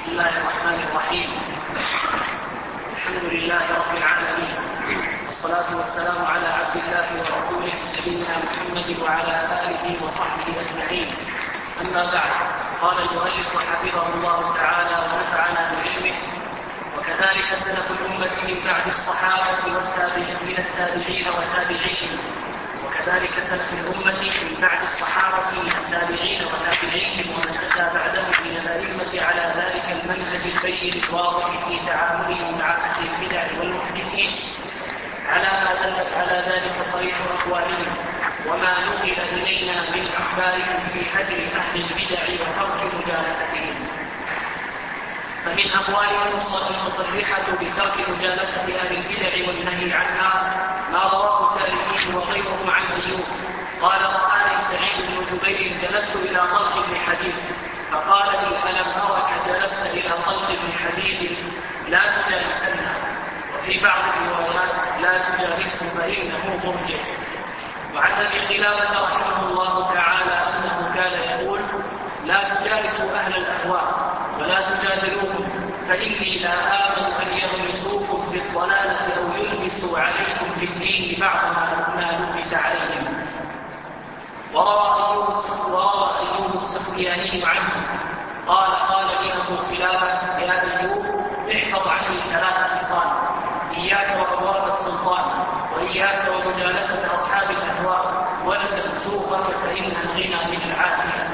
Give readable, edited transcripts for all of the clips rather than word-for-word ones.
بسم الله الرحمن الرحيم. الحمد لله رب العالمين، والصلاة والسلام على عبد الله ورسوله نبينا محمد وعلى آله وصحبه أجمعين. أما بعد، قال المؤلف حفظه الله تعالى ونفعنا بعلمه: وكذلك سلف الأمة من بعد الصحابة من التابعين وتابعيهم، وكذلك سلف الأمة من بعد الصحابة من التابعين وتابعيهم ومن أتى بعدهم من الأئمة على ذلك المنهج البين الواضح في تعاملهم مع أهل البدع والمحدثين، على ما دلت على ذلك صريح أقوالهم وما نقل إلينا من أخبارهم في هجر أهل البدع وترك مجالستهم. فمن أقوالهم المصرحة بترك مجالسة أهل البدع والنهي عنها ما رواه التاريخي وغيره عن أيوب قال: رآني سعيد بن جبير جلست إلى طلق بن حبيب فقال لي: ألم أرك جلست إلى طلق بن حبيب لا تجالسنه، وفي بعض الروايات لا تجالسه فإنه مرجع. وعن أبي قلابة رحمه الله تعالى أنه كان يقول: لا تجالسوا أهل الأهواء ولا تجادلوهم، فإني لا آمن أن يغمسوكم في الضلالة أو يلبسوا عليكم في الدين بعض ما لبس عليهم. وروى أيوب السختياني عنه قال لي أبو قلابة: يا أيوب، احفظ عني 3 خصال: إياك وأبواب السلطان، وإياك ومجالسة أصحاب الأهواء، والزم سوقك فإن الغنى من العافية.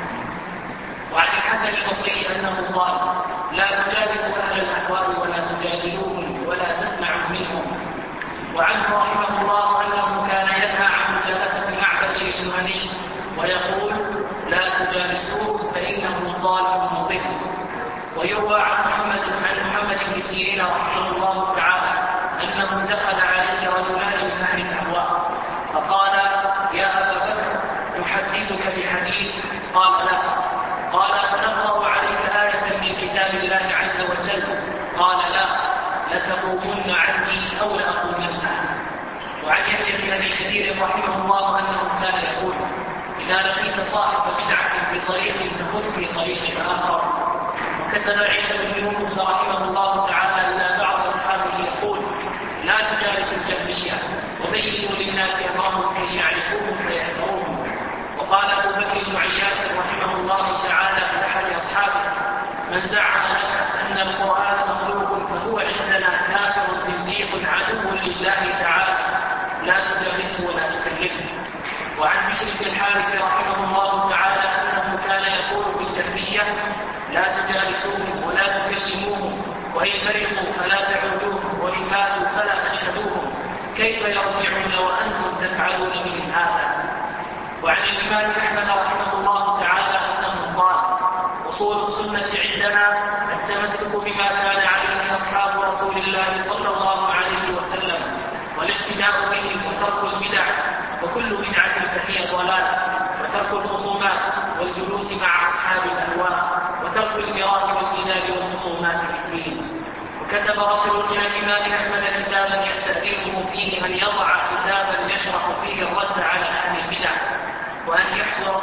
وعن الحسن البصري أنه قال: لا تجالسوا أهل الأهواء ولا تجادلوهم ولا تسمعوا منهم. وعنه رحمه الله أنه كان ينهى عن مجالسة معبد الجهني ويقول: لا تجالسوه فإنه ضال مضل. ويروى عن محمد بن سيرين رحمه الله تعالى أنه دخل عليه رجلان من أهل الأهواء فقال: يا أبا بكر، أحدثك بحديث؟ قال: لا. قال: فنقرأ عليك آية من كتاب الله عز وجل؟ قال: لا. لتقومن عني أو لأقومن. وعن يحيى بن أبي كثير رحمه الله أنه كان يقول: إذا لقيت صاحب بدعة في طريق فخذ في طريق آخر. وكتب عيسى بن يونس رحمه الله تعالى إلى بعض أصحابه يقول: لا تجالسوا الجهمية وبينوا للناس أمرهم كي يعرفوهم فيحذروهم. وقال أبو بكر بن عياش رحمه الله تعالى لأحد أصحابه: من زعم لك أن القرآن مخلوق فهو عندنا كافر زنديق عدو لله تعالى، لا تجالسه ولا تكلمه. وعن بشر بن الحارث رحمه الله تعالى أنه كان يقول في الجهمية: لا تجالسوهم ولا تكلموهم، وإن مرضوا فلا تعودوهم، وإن ماتوا فلا تشهدوهم، كيف يرجعون وأنتم تفعلون من هذا. وعن الإمام أحمد رحمه الله تعالى أنه قال: أصول السنة عندنا التمسك بما كان عليه أصحاب رسول الله صلى الله عليه وسلم، والاقتداء بهم، وترك البدع، وكل بدعة فهي ضلالة، وترك الخصومات والجلوس مع أصحاب الأهواء، وترك المراء والجدال والخصومات في الدين. وكتب رجل من الإمام أحمد كتابا يستأذنه فيه أن يضع كتابا يشرح فيه الرد على أهل البدع، وأن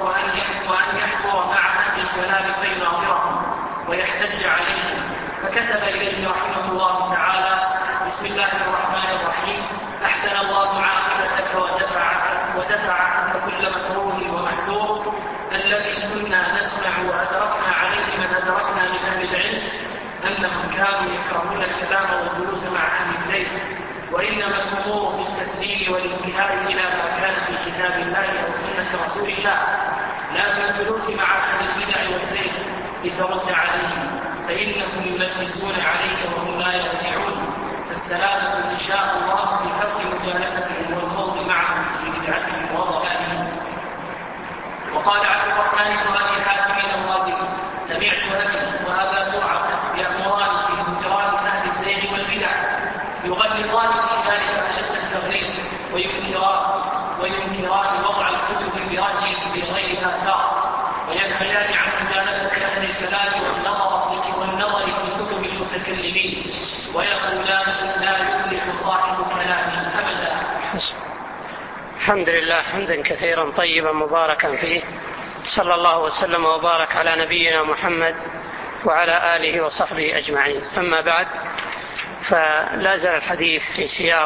يحضر مع أهل الكلام فيناظرهم ويحتج عليهم. فكتب إليه رحمه الله تعالى: بسم الله الرحمن الرحيم، أحسن الله عاقبتك ودفع عنك كل مكروه ومحذور. الذي كنا نسمع وأدركنا عليه من أدركنا من أهل العلم أنهم كانوا يكرهون الكلام والجلوس مع أهل الزيت، وإنما الأمور في التسليم والانتهاء إلى ما كان في كتاب الله أو سنة رسول الله، لا في الجلوس مع أهل البدع والزيت لترد عليهم، فإنهم يلبسون عليك وهم لا يرجعون. فالسلامة إن شاء الله في ترك مجالستهم والخوض معهم في بدعتهم وضلالهم. وقال عبد الرحمن بن أبي حاتم الرازي: سمعت أبي وأبا زرعة يأمران بهجران أهل الزيغ والبدع، يغلظان في ذلك أشد التغليظ، وينكران وضع الكتب برأيهم بغير آثار، وينهيان عن مجالسة أهل الكلام والنظر في كتب المتكلمين، ويقولان: لا يفلح صاحب كلام أبدا. الحمد لله حمدا كثيرا طيبا مباركا فيه، صلى الله وسلم وبارك على نبينا محمد وعلى آله وصحبه أجمعين. أما بعد، فلا زال الحديث في سياق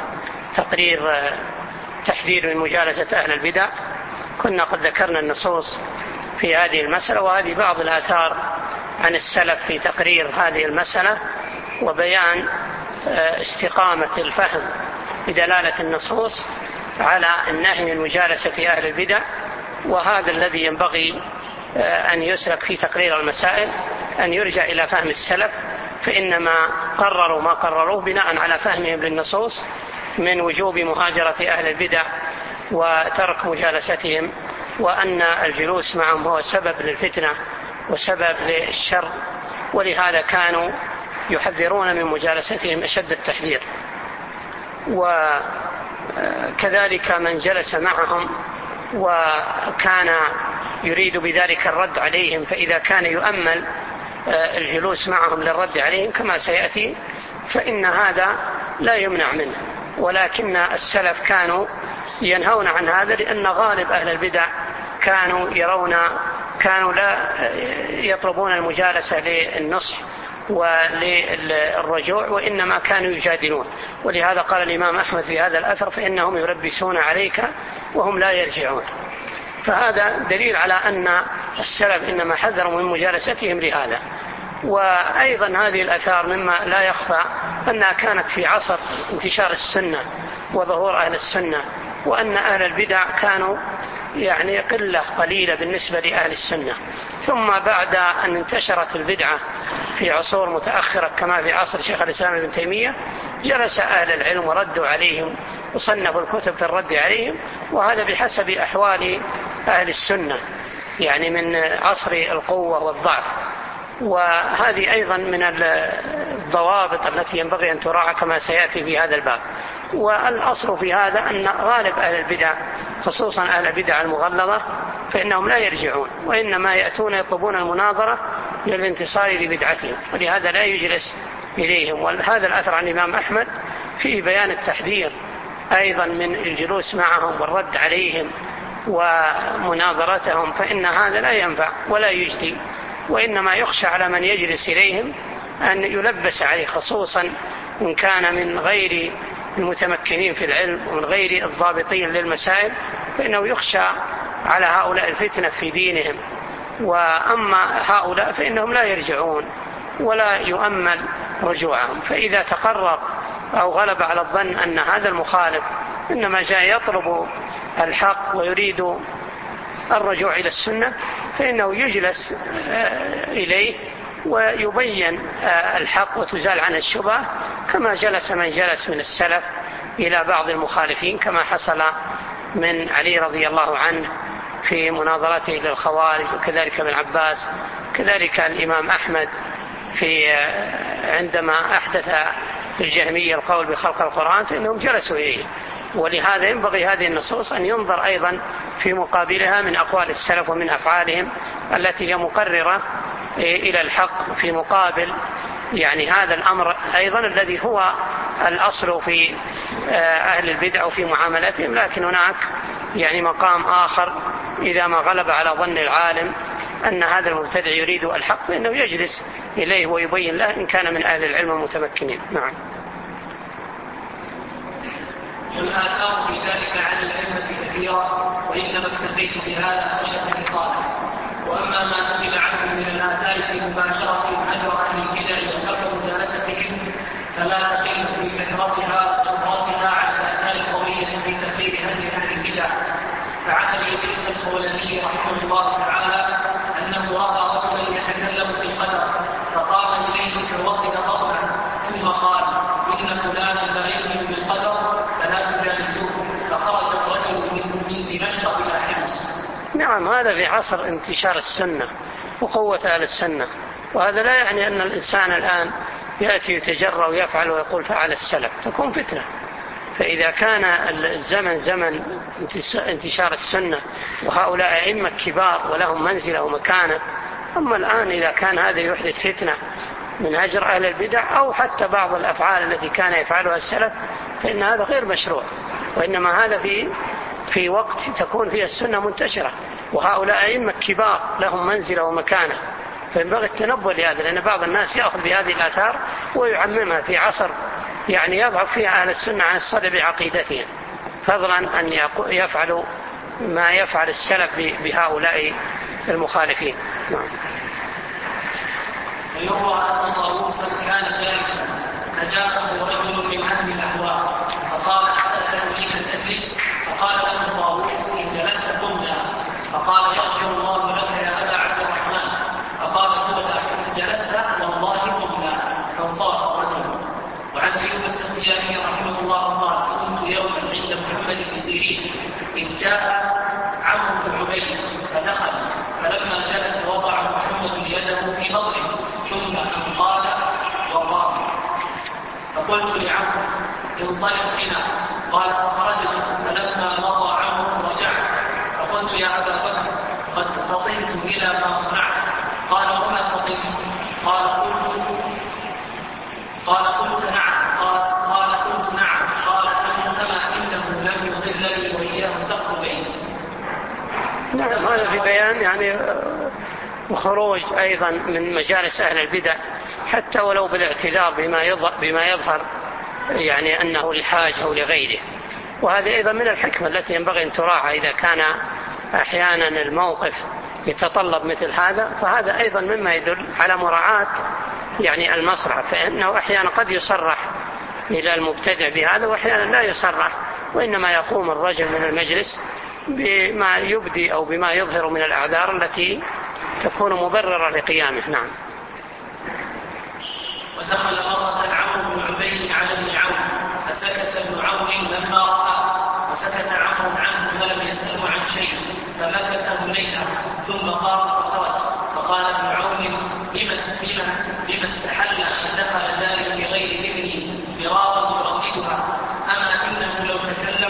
تحذير من مجالسة أهل البدع. كنا قد ذكرنا النصوص في هذه المسألة، وهذه بعض الآثار عن السلف في تقرير هذه المسألة وبيان استقامة الفهم بدلالة النصوص على النهي من مجالسة أهل البدع. وهذا الذي ينبغي أن يسلك في تقرير المسائل، أن يرجع إلى فهم السلف، فإنما قرروا ما قرروه بناء على فهمهم للنصوص من وجوب مهاجرة أهل البدع وترك مجالستهم، وأن الجلوس معهم هو سبب للفتنة وسبب للشر، ولهذا كانوا يحذرون من مجالستهم أشد التحذير. وكذلك من جلس معهم وكان يريد بذلك الرد عليهم، فإذا كان يؤمل الجلوس معهم للرد عليهم كما سيأتي فإن هذا لا يمنع منه، ولكن السلف كانوا ينهون عن هذا، لأن غالب أهل البدع كانوا لا يطلبون المجالسة للنصح وللرجوع، وإنما كانوا يجادلون. ولهذا قال الإمام أحمد في هذا الأثر: فإنهم يلبسون عليك وهم لا يرجعون. فهذا دليل على أن السلف إنما حذروا من مجالستهم لهذا. وأيضا هذه الآثار مما لا يخفى أنها كانت في عصر انتشار السنة وظهور أهل السنة، وأن أهل البدع كانوا قلة قليلة بالنسبة لأهل السنة. ثم بعد أن انتشرت البدعة في عصور متأخرة كما في عصر شيخ الإسلام ابن تيمية، جلس أهل العلم وردوا عليهم وصنفوا الكتب في الرد عليهم، وهذا بحسب أحوال أهل السنة من عصر القوة والضعف. وهذه أيضا من الضوابط التي ينبغي أن تراعى كما سيأتي في هذا الباب. والأصل في هذا أن غالب أهل البدع، خصوصا أهل البدع المغلظة، فإنهم لا يرجعون، وإنما يأتون يطلبون المناظرة للانتصار لبدعتهم، ولهذا لا يجلس إليهم. وهذا الأثر عن الإمام أحمد فيه بيان التحذير أيضا من الجلوس معهم والرد عليهم ومناظرتهم، فإن هذا لا ينفع ولا يجدي، وإنما يخشى على من يجلس إليهم أن يلبس عليه، خصوصا إن كان من غير المتمكنين في العلم ومن غير الضابطين للمسائل، فإنه يخشى على هؤلاء الفتنة في دينهم. وأما هؤلاء فإنهم لا يرجعون ولا يؤمل رجوعهم. فإذا تقرر أو غلب على الظن أن هذا المخالف إنما جاء يطلب الحق ويريد الرجوع إلى السنة، فإنه يجلس إليه ويبين الحق وتزال عنه الشبهة، كما جلس من جلس من السلف إلى بعض المخالفين، كما حصل من علي رضي الله عنه في مناظرته للخوارج، وكذلك ابن عباس، كذلك الإمام أحمد عندما أحدث الجهمية القول بخلق القرآن فإنهم جلسوا إليه. ولهذا ينبغي هذه النصوص أن ينظر أيضا في مقابلها من أقوال السلف ومن أفعالهم التي هي مقررة إلى الحق، في مقابل هذا الأمر أيضا الذي هو الأصل في أهل البدع وفي معاملتهم. لكن هناك مقام آخر، إذا ما غلب على ظن العالم أن هذا المبتدع يريد الحق فإنه يجلس إليه ويبين له إن كان من أهل العلم المتمكنين. نعم. والآثار في ذلك عن الأئمة كثيرة، وإنما اكتفيت بهذا أشد خطابا. وأما ما نقل عنه من الآثار في مباشرة أجر أهل البدع وترك مجالستهم فلا تقل في كثرتها وشهرتها على الآثار القوية في تقرير أهل البدع. فعن أبي إدريس الخولاني رحمه الله تعالى أنه رأى رجلا يتكلم في القدر فقام إليه فوطن ضربا ثم قال: إن فلانا لا يؤمن بالقدر فلا تجالسوه. فخرج الرجل من دمشق إلى حمص. نعم، هذا في عصر انتشار السنة وقوة أهل السنة، وهذا لا يعني أن الإنسان الآن يأتي يتجرأ ويفعل ويقول فعل السلف، تكون فتنة. فإذا كان الزمن زمن انتشار السنة وهؤلاء أئمة كبار ولهم منزلة ومكانة، أما الآن إذا كان هذا يحدث فتنة من هجر أهل البدع أو حتى بعض الأفعال التي كان يفعلها السلف، فإن هذا غير مشروع، وإنما هذا في وقت تكون فيه السنة منتشرة وهؤلاء أئمة كبار لهم منزلة ومكانة، فينبغي التنبه لهذا، لأن بعض الناس يأخذ بهذه الآثار ويعممها في عصر يعني يضعف فيها أهل السنة عن الصلة بعقيدتهم، فضلا أن يفعلوا ما يفعل السلف بهؤلاء المخالفين. ويروى أن طاووسا كان جالسا فجاءه رجل من أهل الأهواء فقال أتأذن لي أن أجلس؟ فقال له طاووس إن جلست قمنا. فقال يغفر الله لك يا أبا عبد الرحمن. فقال قمنا إن جلست والله قمنا. فانصرف الرجل. وعن أيوب السختياني رحمه الله قال كنت يوما عند محمد بن سيرين إذ جاء عمرو بن عبيد فدخل، فلما جلس وضع محمد يده في بطنه ثم قال وقام. فقلت لعمرو انطلق بنا، قال فخرجت، فلما مضى عمرو رجعت فقلت يا أبا بكر قد فطنت إلى ما صنعت. قال وما فطنت؟ قال قلت نعم. قال قلت نعم. قال أما إنه لم يضلني وإياه سقف بيت. نعم، هذا في بيان يعني وخروج أيضا من مجالس أهل البدع حتى ولو بالاعتذار بما يظهر يعني أنه لحاجة أو لغيره. وهذه أيضا من الحكمة التي ينبغي أن تراعى إذا كان أحيانا الموقف يتطلب مثل هذا، فهذا أيضا مما يدل على مراعاة يعني المصلحة، فإنه أحيانا قد يصرح إلى المبتدع بهذا وأحيانا لا يصرح، وإنما يقوم الرجل من المجلس بما يبدي أو بما يظهر من الأعذار التي تكون مبررة لقيامه. نعم. ودخل مرة عمرو بن عبيد على ابن عون فسكت ابن عون لما رأى، وسكت عمرو عنه فلم يسأله عن شيء، فمكث هنيئا ثم قام فخرج. فقال ابن عون بما استحل أن دخل ذلك بغير ذكري مرارا يرددها أما إنه لو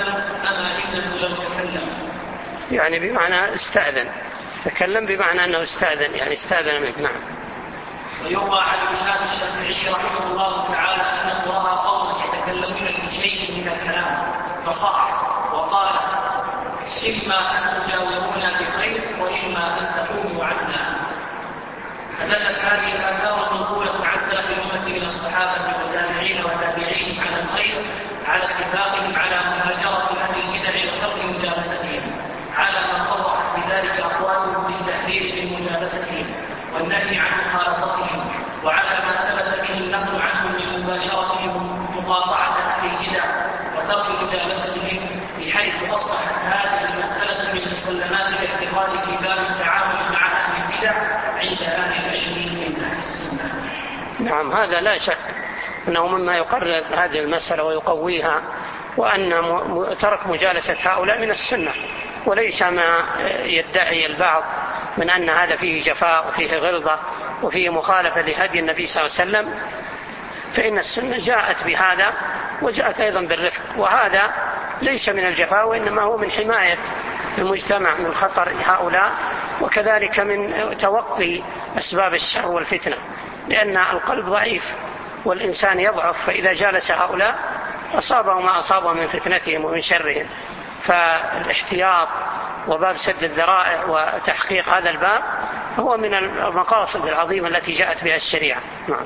تكلم يعني بمعنى استأذن، تكلم بمعنى أنه استأذن يعني استأذن منه. نعم. ويروى عن الإمام الشافعي رحمه الله تعالى أنه رأى قوما يتكلمون في شيء من الكلام فصح وقال إما أن تجاورونا بخير وإما أن تقوموا عنا. فدلت هذه الآثار المنقولة عن سلف الأمة من الصحابة والتابعين والتابعين على الخير على اتفاقهم على مهاجرة أهل البدع وترك مجالستهم، على ما صرحت بذلك أقوالهم بالتحذير من مجالستهم والنهي عن مخالطتهم، وعلى ما ثبت به النقل عنهم من مباشرتهم مقاطعة أهل البدع وترك مجالستهم، بحيث أصبحت هذه المسألة من مسلمات الاعتقاد في باب التعامل مع أهل البدع عند أهل العلم من أهل السنة. نعم، هذا لا شك أنه مما يقرر هذه المسألة ويقويها، وأن ترك مجالسة هؤلاء من السنة، وليس ما يدعي البعض من أن هذا فيه جفاء وفيه غلظة وفيه مخالفة لهدي النبي صلى الله عليه وسلم. فإن السنة جاءت بهذا وجاءت أيضا بالرفق، وهذا ليس من الجفاء وإنما هو من حماية المجتمع من خطر هؤلاء، وكذلك من توقي أسباب الشر والفتنة، لأن القلب ضعيف والإنسان يضعف، فإذا جالس هؤلاء أصابه ما أصابه من فتنتهم ومن شرهم. فالاحتياط وباب سد الذرائع وتحقيق هذا الباب هو من المقاصد العظيمة التي جاءت بها الشريعة. نعم.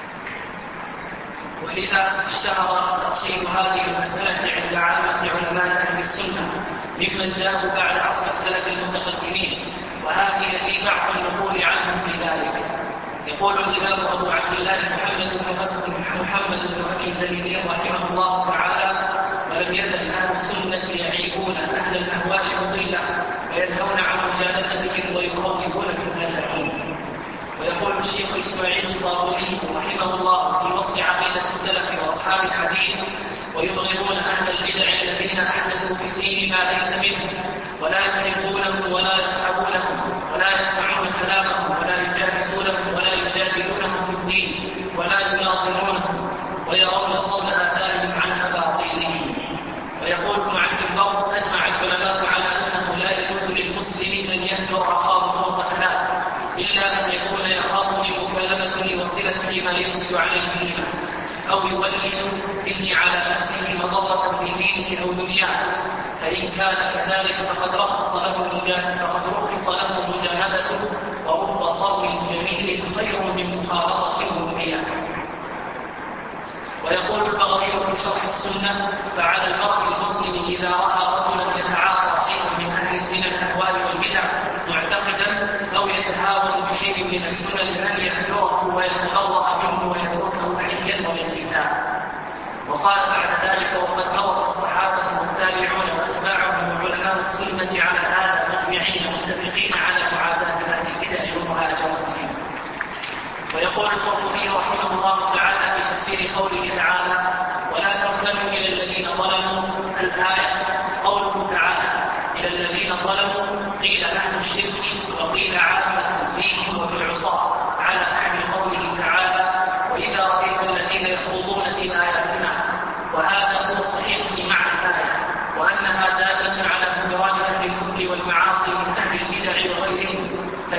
ولذا اشتهر تفصيل هذه المسألة عند عامة علماء أهل السنة ممن جاءوا بعد عصر السلف المتقدمين، وهذه التي بعض النقول عنهم في ذلك. يقول الإمام أبو عبد الله محمد بن أبي زيد رحمه الله تعالى: ولم يزل أهل السنة يعيبون أهل الأهواء المضلة وينهون عن مجالستهم ويخوفونهم من العلم. ويقول الشيخ إسماعيل الصابوني رحمه الله في وصف عقيدة السلف وأصحاب الحديث: ويبغضون أهل البدع الذين أحدثوا في الدين ما ليس منه، ولا يحبونهم ولا يصحبونهم ولا يسمعون كلامهم ولا يجالسونهم ولا يجادلونهم في الدين ولا يناظرونهم، ويرون صون آثارهم عن أباطيلهم. ويقول ابن عبد البر: أجمع العلماء على أنه لا يجوز للمسلم أن يهجر أخاه فوق ثلاث إلا أن يكون يخاف من مكالمته وصلته ما يفسد عليه دينه، أو يولد به على نفسه مضرة في دينه أو دنياه، فإن كان كذلك فقد رخص له مجاهدته ورب صوم جميل شرح السنة، فعلى المرء المسلم إذا رأى رجلا يتعاطى شيئا من الأهواء والبدع معتقدا أو يتهاون بشيء من السنن أن يحذره ويتبرأ منه ويتركه حيا والانتفاع. وقال بعد ذلك: وقد روى الصحابة والتابعون وأتباعهم وعلماء السنة على هذا مجمعين متفقين على معاداة أهل البدع ومهاجرتهم. ويقول القرطبي رحمه الله تعالى في تفسير قوله تعالى: ولا تركنوا إلى الذين ظلموا. الآية قوله تعالى: إلى الذين ظلموا قيل أهل الشرك وقيل عامة فيهم وفي العصاة، على نحو قوله تعالى: وإذا رأيت الذين يخوضون في آياتنا. وهذا هو الصحيح في معنى الآية، وأنها دالة على هجران أهل الكفر والمعاصي من أهل البدع وغيرهم،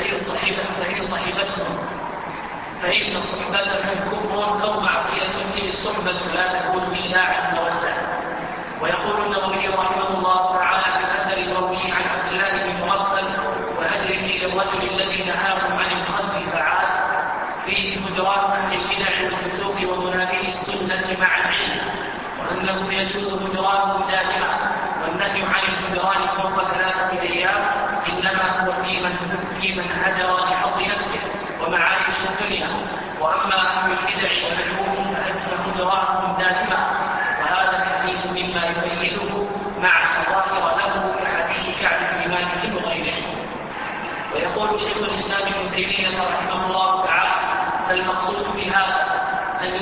فإن صحبتهم كفر أو معصية به الصحبة لا تكون إلا عن مودة. ويقول النووي رحمه الله تعالى في الأثر المروي عن عبد الله بن مغفل: وهجره للرجل الذي نهاهم عن الخلف فعال، فيه هجران أهل البدع والفسوق ومنابه السنة مع العلم، وأنه يجوز هجرانه دائما، والنهي عن الهجران فوق 3 أيام إنما هو في من هجر لحظ نفسه ومعايش الدنيا. وأما أهل البدع ونحوهم فهجرانهم دائما، وهذا الحديث مما يؤيده مع الظاهر له كحديث كعب بن مالك وغيره. ويقول شيخ الإسلام ابن تيمية رحمه الله تعالى: فالمقصود بهذا أن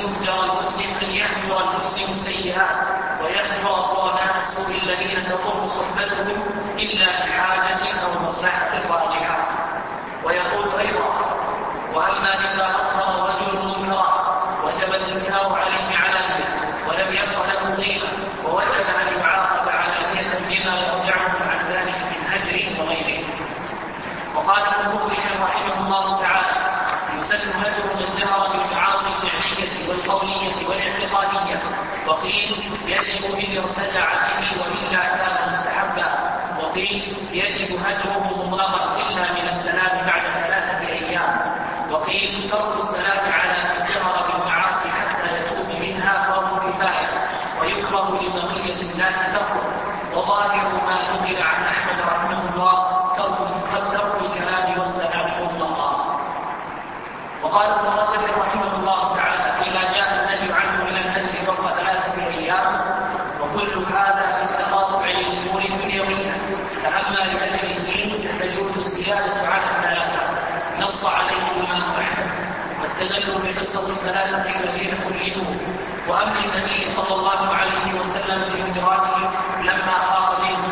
يهجر المسلم السيئات ويهجر قرناء السوء الذين تضر صحبتهم إلا بحاجة أو مصلحة راجحة. ويقول أيضا: وأما إذا أظهر رجل منكرا وجب الإنكار عليه علانية ولم يبق له قيمة ووجب أن يعاقب علانية بما يرجعه عن ذلك من هجر وغيره. وقال ابن مفلح رحمه الله تعالى: يسن هجر من جهر بالمعاصي الفعلية والقولية والاعتقادية. وقيل يجب إن ارتجع به وإلا كان مستحبا. وقيل يجب هجره مطلقا إلا من السلام بعد 3 أيام. وقيل ترك السلام على من جهر بالمعاصي حتى يتوب منها فرض كفاية، ويكره لبقية الناس تركه. وظاهر ما نقل عن أحمد رحمه الله ترك الكلام والسلام مطلقا. وقال ابن رجب رحمه الله تعالى: فيما جاء النهي عنه من الهجر فوق 3 أيام، وكل هذا في التقاطع للأمور الدنيوية. فأما لأجل الدين تجوز الزيادة على 3، نص عليه الإمام أحمد، واستدلوا بقصة 3 الذين خلدوا. وأما النبي صلى الله عليه وسلم بهجرانه لما خاف منهم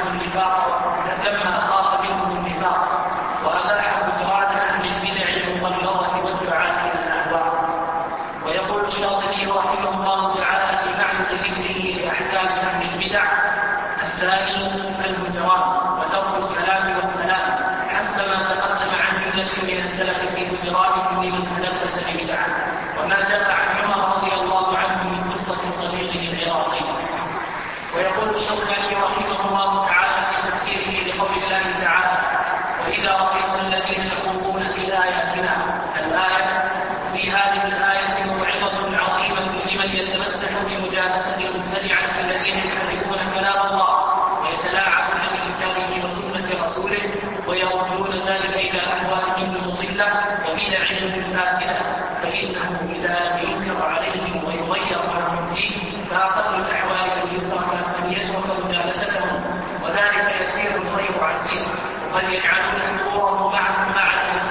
النفاق، وأباح هجران أهل البدع المغلظة والدعاة إلى الأهواء. ويقول الشاطبي رحمه الله تعالى في معنى ذكره لأحكام أهل البدع: الثاني الهجران وترك الكلام والسلام، حسب ما تقدم عن جملة من السلف في هجرانهم لمن تلبس ببدعة، وما جاء عن عمر رضي الله عنه من قصة صديقه العراقي. ويقول الشوكاني رحمه الله تعالى في تفسيره لقول الله تعالى: وإذا رأيت الذين يخوضون في آياتنا. الآية: في هذه الآية موعظة عظيمة لمن يتمسك بمجالسة المبتدعة الذين يحرفون كلام الله ويتلاعبون بكتابه وسنة رسوله ويردون ذلك إلى أهوائهم المضلة وبدعهم الفاسدة، فإنه إذا لم ينكر عليهم ويغير ما هم فيه فأقل الأحوال أن يترك مجالستهم، وذلك يسير غير عسير، وقد يجعلون حضوره مع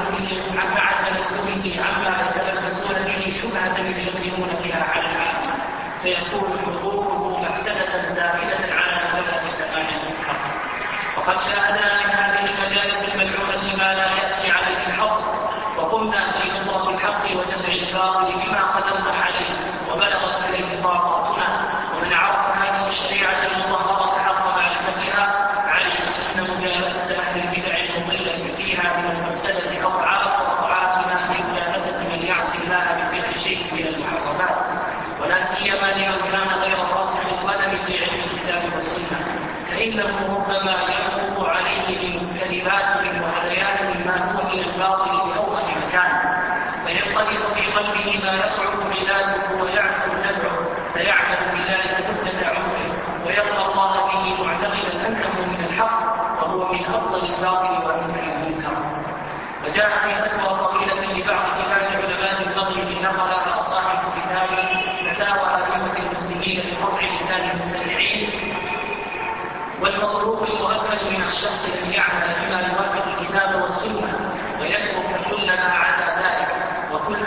تنزله عما يتلبسون به شبهة يشكلون بها على العالم، فيكون حضوره مفسدة زائدة على مبلغ سماعه الحق. وقد شاهدنا من هذه المجالس الملعونة ما لا يأتي عليه الحصر، وقمنا في نصرة الحق ودفع الباطل بما قدرنا عليه وبلغت إليه طاقاتنا. ومن عرف هذه الشريعة المطهرة حق معرفتها علم أن مجالسة أهل البدع المضلة فيها من المفسدة أضعاف ما في مجالسة من يعصي الله بفعل شيء من المحرمات، ولا سيما لمن كان غير راسخ القدم في علم الكتاب والسنة، فإنه ربما ينفض عليه بكلمات وهذيان ما هو من الباطل بأوضح مكان، فينقذف في قلبه ما يصعب علاجه ويعسر نفعه، فيعمل بذلك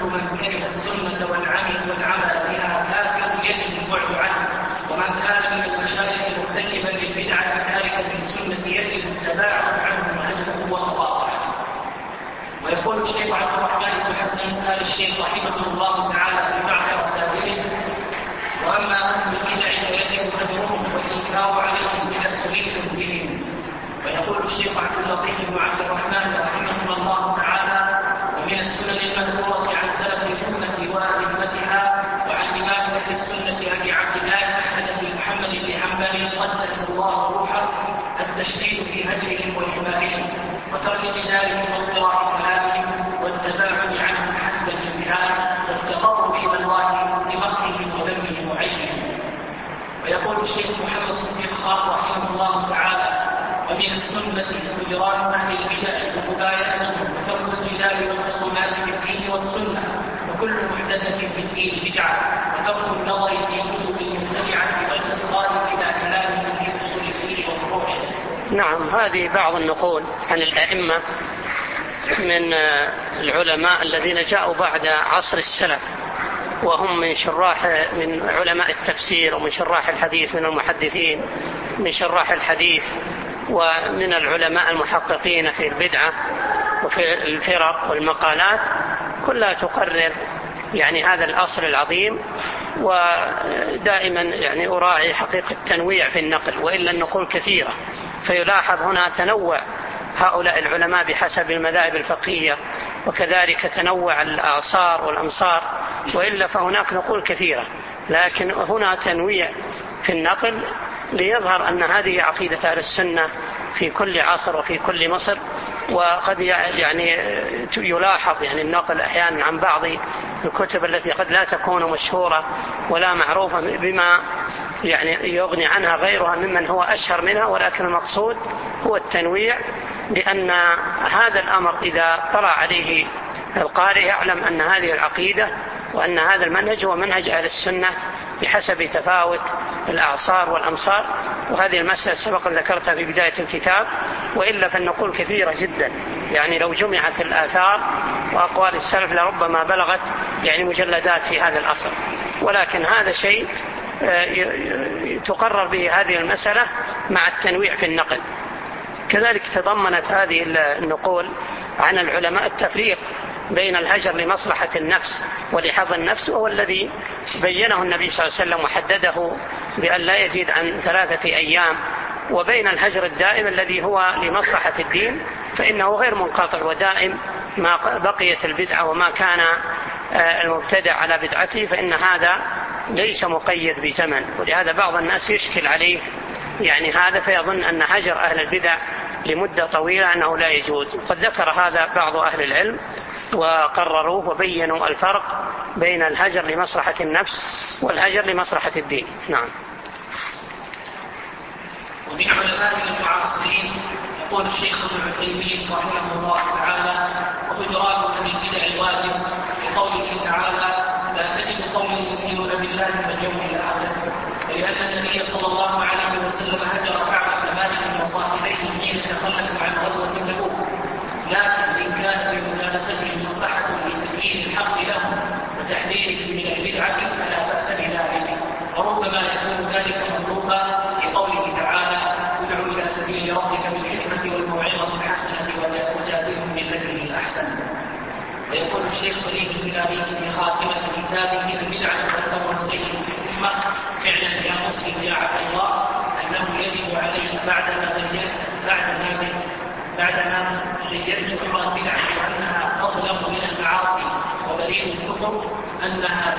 من كره السنة والعمل بها كافر يجب البعد عنه، ومن كان من المشايخ مرتكبا للبدعة تاركا للسنة يجب التباعد عنه وهجره ومقاطعته. ويقول الشيخ عبد الرحمن بن حسن آل الشيخ رحمه الله تعالى في بعض رسائله: وأما أهل البدع فيجب هجرهم والإنكار عليهم إذا ابتليتم بهم. ويقول الشيخ عبد اللطيف بن عبد الرحمن رحمه الله تعالى: ومن السنن المنثورة عن سلف الأمة وأئمتها وعن إمام أهل السنة أبي عبد الله أحمد بن محمد بن حنبل قدس الله روحه التشديد في هجرهم وإحمالهم وترك جدالهم واضطراب كلامهم والتباعد عنهم حسب الانتهاء والتقرب إلى الله بمقتهم وذمهم وعينهم. ويقول الشيخ محمد صديق خان رحمه الله تعالى: ومن السنة هجران أهل البدع ومبايعتهم وترك الجدال والخصومات في الدين والسنة وكل محدثة في الدين بدعة وترك النظر في كتب المبتدعة والإصغاء إلى كلامهم في أصول الدين وفروعه. نعم، هذه بعض النقول عن الأئمة من العلماء الذين جاءوا بعد عصر السلف، وهم من علماء التفسير ومن شراح الحديث، من المحدثين، من شراح الحديث، ومن العلماء المحققين في البدعة وفي الفرق والمقالات، كلها تقرر يعني هذا الأصل العظيم. ودائما يعني أراعي حقيقة التنويع في النقل، وإلا النقول كثيرة، فيلاحظ هنا تنوع هؤلاء العلماء بحسب المذاهب الفقهية، وكذلك تنوع الآثار والأمصار، وإلا فهناك نقول كثيرة، لكن هنا تنويع في النقل ليظهر أن هذه عقيدة أهل السنة في كل عصر وفي كل مصر. وقد يعني يلاحظ يعني النقل أحيانا عن بعض الكتب التي قد لا تكون مشهورة ولا معروفة بما يعني يغني عنها غيرها ممن هو أشهر منها، ولكن المقصود هو التنويع، لأن هذا الأمر إذا طلع عليه القارئ يعلم أن هذه العقيدة وأن هذا المنهج هو منهج أهل السنة بحسب تفاوت الأعصار والأمصار. وهذه المسألة سبق ذكرتها في بداية الكتاب، وإلا فالنقول كثيرة جدا، يعني لو جمعت الآثار وأقوال السلف لربما بلغت يعني مجلدات في هذا الأصل، ولكن هذا شيء تقرر به هذه المسألة مع التنويع في النقل. كذلك تضمنت هذه النقول عن العلماء التفريق بين الهجر لمصلحة النفس ولحظ النفس، وهو الذي بينه النبي صلى الله عليه وسلم وحدده بأن لا يزيد عن 3 أيام، وبين الهجر الدائم الذي هو لمصلحة الدين، فإنه غير منقطع ودائم ما بقيت البدعة وما كان المبتدع على بدعته، فإن هذا ليس مقيد بزمن. ولهذا بعض الناس يشكل عليه يعني هذا، فيظن أن هجر أهل البدع لمدة طويلة أنه لا يجوز. وقد ذكر هذا بعض أهل العلم وقرروه وبينوا الفرق بين الهجر لمصلحة النفس والهجر لمصلحة الدين. نعم. ومن علماء المعاصرين يقول الشيخ ابن عثيمين رحمه الله تعالى: وهجران أهل البدع الواجب بقوله تعالى: لا تجد قوما يؤمنون بالله واليوم الآخر، ولأن النبي صلى الله عليه وسلم هجر كعب بن مالك وصاحبيه حين تخلفوا عن غزوة تبوك، لكن إن كان في مجالستهم مصلحة لتبيين الحق لهم وتحذيرهم من البدعة فلا بأس بذلك، وربما يكون ذلك مطلوبا لقوله تعالى: ادع إلى سبيل ربك بالحكمة والموعظة الحسنة وجادلهم بالتي هي الأحسن. ويقول الشيخ صليح الهلالي في خاتمة كتابه: البدعة تذكر السيد في الأمة فعلا يا مسلم يا عبد الله أنه يجب علينا بعدما غيرت أمر البدع وأنها أظلم من المعاصي وبريء الكفر أنها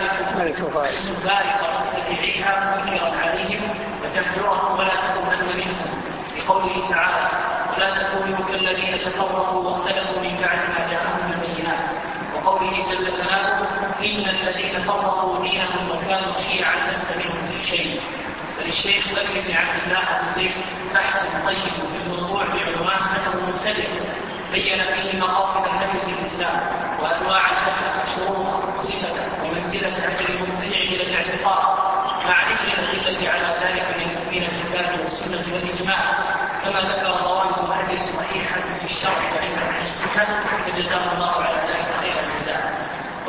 تفارق متبعيها منكرا عليهم وتحذرهم ولا تكونن منهم، لقوله تعالى: ولا تكونوا كالذين تفرقوا واختلفوا من بعد ما جاءهم البينات، وقوله جل ثناؤه: إن الذين فرقوا دينهم وكانوا شيعا لست منهم في شيء. فللشيخ بكر بن عبد الله أبو زيد بحث طيب في الموضوع بعنوان هجر المبتدع، بين فيه مقاصد الهجر في الإسلام وأنواع الهجر وشروطه وصفته ومنزلة هجر المبتدع من الاعتقاد، مع ذكر الأدلة على ذلك من الكتاب والسنة والإجماع، كما ذكر ضوابط الهجر الصحيحة في الشرع وعند أهل السنة، فجزاه الله على ذلك خير الجزاء.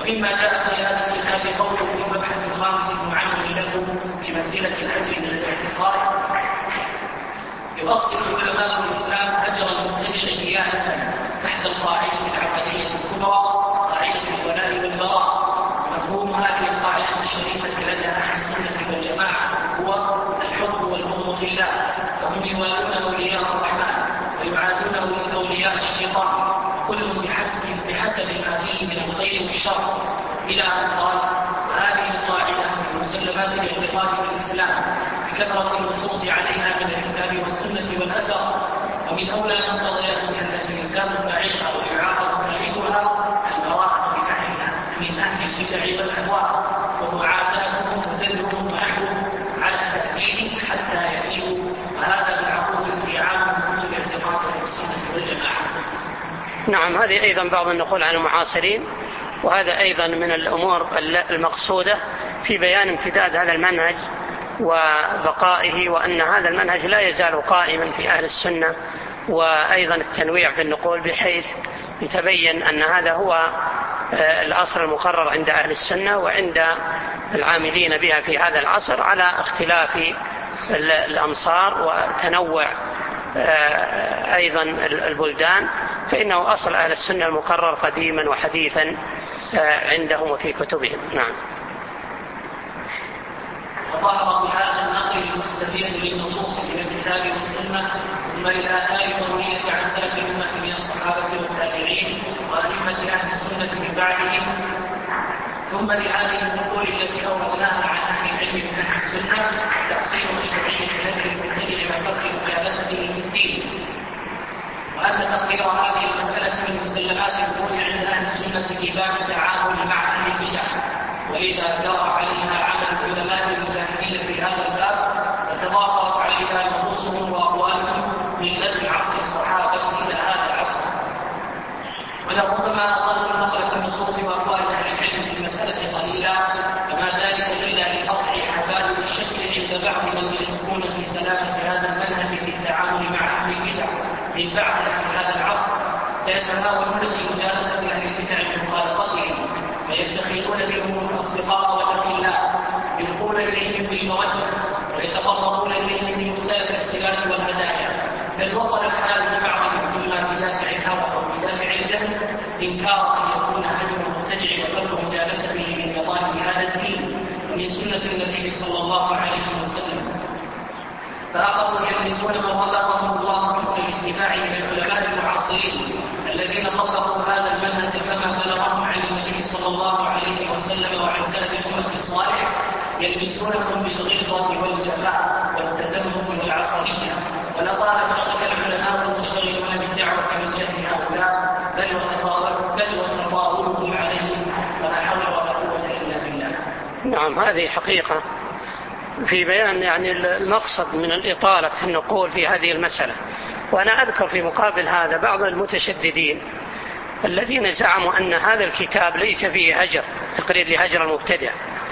ومما جاء في هذا الكتاب قوله في المبحث الخامس المعلم له بمنزلة الهجر من الاعتقاد. يفصل علماء الإسلام هجر المبتدع ديانة تحت القاعدة العقدية الكبرى قاعدة الولاء والبراء. مفهوم هذه القاعدة الشريفة لدى أهل السنة والجماعة هو الحب والبغض في الله، فهم يوالون أولياء الرحمن ويعادون أولياء الشيطان، كل بحسب ما فيه من الخير والشر، إلى أن قال: وهذه القاعدة من مسلمات الاعتقاد في الإسلام بكثرة النصوص عليها من الكتاب والسنة والأثر، ومن أولى مقتضياتها التي يلزم فاعلها ويعاقب تاركها البراءة من أهل البدع والأهواء ومعاداتهم وذلهم معهم على التأكيد حتى يفيدوا، وهذا المعقول في عام كتب اعتقاد السنة والجماعة. نعم، هذه أيضا بعض النقول عن المعاصرين، وهذا أيضا من الأمور المقصودة في بيان امتداد هذا المنهج وبقائه، وأن هذا المنهج لا يزال قائما في أهل السنة، وأيضا التنويع في النقول بحيث يتبين أن هذا هو الأصل المقرر عند أهل السنة وعند العاملين بها في هذا العصر على اختلاف الأمصار وتنوع أيضا البلدان، فإنه أصل أهل السنة المقرر قديما وحديثا عندهم وفي كتبهم. نعم. وظهر بهذا النقل المستفيد للنصوص من الكتاب والسنة ثم للآثار المروية عن سلف الأمة من الصحابة والتابعين وأئمة أهل السنة من بعدهم، ثم لهذه النقول التي أوردناها عن أهل العلم من أهل السنة تقسيم مشروعية هجر المبتدع وترك مجالسته في الدين، وأن تقدير هذه المسألة من مسلمات الوجود عند أهل السنة في باب التعامل مع أهل البدع، وإذا جرى عليها عمل العلماء المجاهدين في هذا الباب وتضافرت عليها نصوصهم وأقوالهم من لدن عصر الصحابة إلى هذا العصر. ولربما أقل نقل في النصوص وأقوال أهل العلم في المسألة قليلا، فما ذلك إلا لقطع حبال الشك عند بعض من يشكون في سلامة هذا المنهج في التعامل مع أهل البدع من بعد أهل هذا العصر، فيتناولون في مجالسة أهل البدع بمخالطتهم ويتخذون بهم الأصدقاء والأخلاء، يلقون إليهم بالمودة ويتقربون إليهم بمختلف الصلات والهدايا، بل وصل الحال ببعضهم إما بدافع الهوى أو بدافع الجهل إنكار أن يكون هجر المبتدع وترك مجالسته من مظاهر هذا الدين ومن سنة النبي صلى الله عليه وسلم، فأخذوا يلمسون ما رزقهم الله حسن الاتباع من العلماء المعاصرين الذين طبقوا هذا المنهج كما بلغهم عن النبي صلى الله عليه وسلم وعن سلف الأمة الصالح، يلبسونهم بالغلظة والجفاء والتزمت والعصبية، ولطالما اشتكى العلماء المشتغلون بالدعوة من جهل هؤلاء بل وتطاولهم عليهم، ولا حول ولا قوة إلا بالله. نعم، هذه حقيقة في بيان يعني المقصد من الإطالة في النقول في هذه المسألة. وأنا أذكر في مقابل هذا بعض المتشددين الذين زعموا أن هذا الكتاب ليس فيه هجر، تقرير لهجر المبتدع،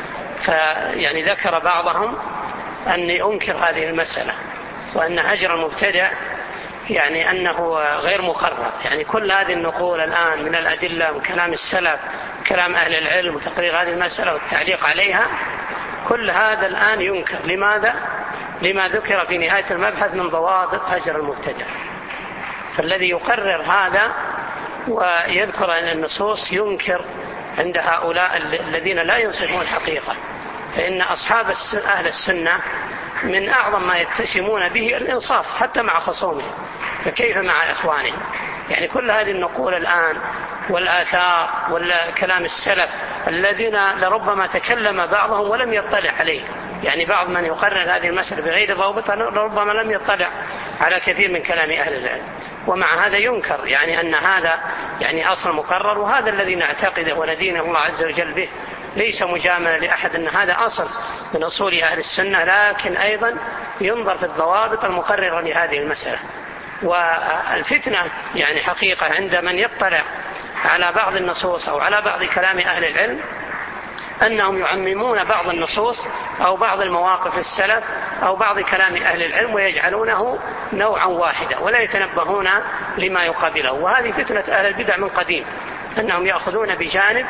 فيعني ذكر بعضهم أني أنكر هذه المسألة، وأن هجر المبتدع يعني أنه غير مقرر. يعني كل هذه النقول الآن من الأدلة وكلام السلف كلام أهل العلم وتقرير هذه المسألة والتعليق عليها، كل هذا الآن ينكر. لماذا؟ لما ذكر في نهاية المبحث من ضوابط هجر المبتدع. فالذي يقرر هذا ويذكر أن النصوص ينكر عند هؤلاء الذين لا ينصفون الحقيقة، فإن أصحاب أهل السنة من أعظم ما يتسمون به الإنصاف حتى مع خصومهم، فكيف مع إخوانهم؟ يعني كل هذه النقول الآن والآثار والكلام السلف الذين لربما تكلم بعضهم ولم يطلع عليه، يعني بعض من يقرر هذه المسألة بغير ضوابط لربما لم يطلع على كثير من كلام أهل العلم، ومع هذا ينكر يعني أن هذا يعني أصل مقرر، وهذا الذي نعتقده وندين الله عز وجل به، ليس مجاملة لأحد أن هذا أصل من أصول أهل السنة، لكن أيضا ينظر في الضوابط المقررة لهذه المسألة. والفتنة يعني حقيقة عند من يطلع على بعض النصوص أو على بعض كلام أهل العلم أنهم يعممون بعض النصوص أو بعض المواقف السلف أو بعض كلام أهل العلم ويجعلونه نوعا واحدا ولا يتنبهون لما يقابله. وهذه فتنة أهل البدع من قديم، أنهم يأخذون بجانب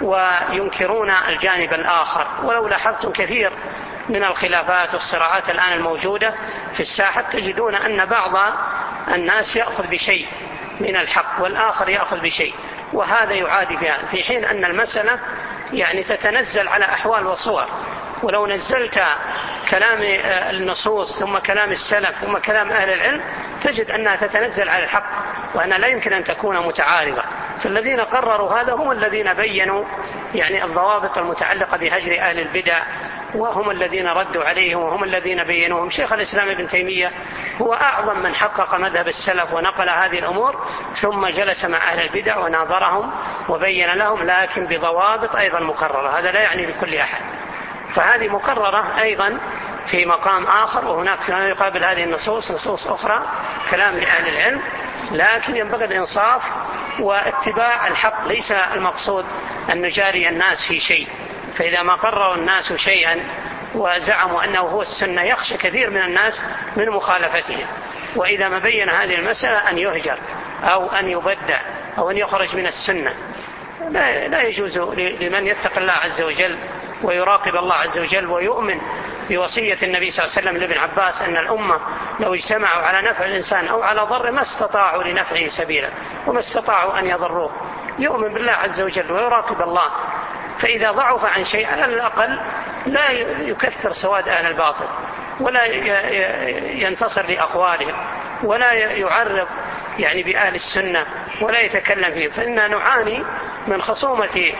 وينكرون الجانب الآخر. ولو لاحظتم كثير من الخلافات والصراعات الآن الموجودة في الساحة تجدون أن بعض الناس يأخذ بشيء من الحق والآخر يأخذ بشيء، وهذا يعادي بها، في حين أن المسألة يعني تتنزل على أحوال وصور. ولو نزلت كلام النصوص ثم كلام السلف ثم كلام أهل العلم تجد أنها تتنزل على الحق، وأنها لا يمكن أن تكون متعارضة. فالذين قرروا هذا هم الذين بينوا يعني الضوابط المتعلقة بهجر أهل البدع، وهم الذين ردوا عليهم، وهم الذين بينوهم. شيخ الإسلام ابن تيمية هو أعظم من حقق مذهب السلف ونقل هذه الأمور، ثم جلس مع أهل البدع وناظرهم وبين لهم، لكن بضوابط أيضا مقررة. هذا لا يعني لكل أحد، فهذه مقررة أيضا في مقام آخر. وهناك ما يقابل هذه النصوص نصوص أخرى كلام لأهل العلم، لكن ينبغي الإنصاف واتباع الحق. ليس المقصود أن نجاري الناس في شيء، فإذا ما قرروا الناس شيئا وزعموا أنه هو السنة يخشى كثير من الناس من مخالفتهم، وإذا ما بين هذه المسألة أن يهجر أو أن يبدع أو أن يخرج من السنة. لا يجوز لمن يتق الله عز وجل ويراقب الله عز وجل ويؤمن بوصية النبي صلى الله عليه وسلم لابن عباس أن الأمة لو اجتمعوا على نفع الإنسان أو على ضر ما استطاعوا لنفعه سبيلا وما استطاعوا أن يضروه. يؤمن بالله عز وجل ويراقب الله، فإذا ضعف عن شيء على الأقل لا يكثر سواد أهل الباطل ولا ينتصر لأقوالهم ولا يعرض يعني بأهل السنة ولا يتكلم فيه. فإننا نعاني من خصومة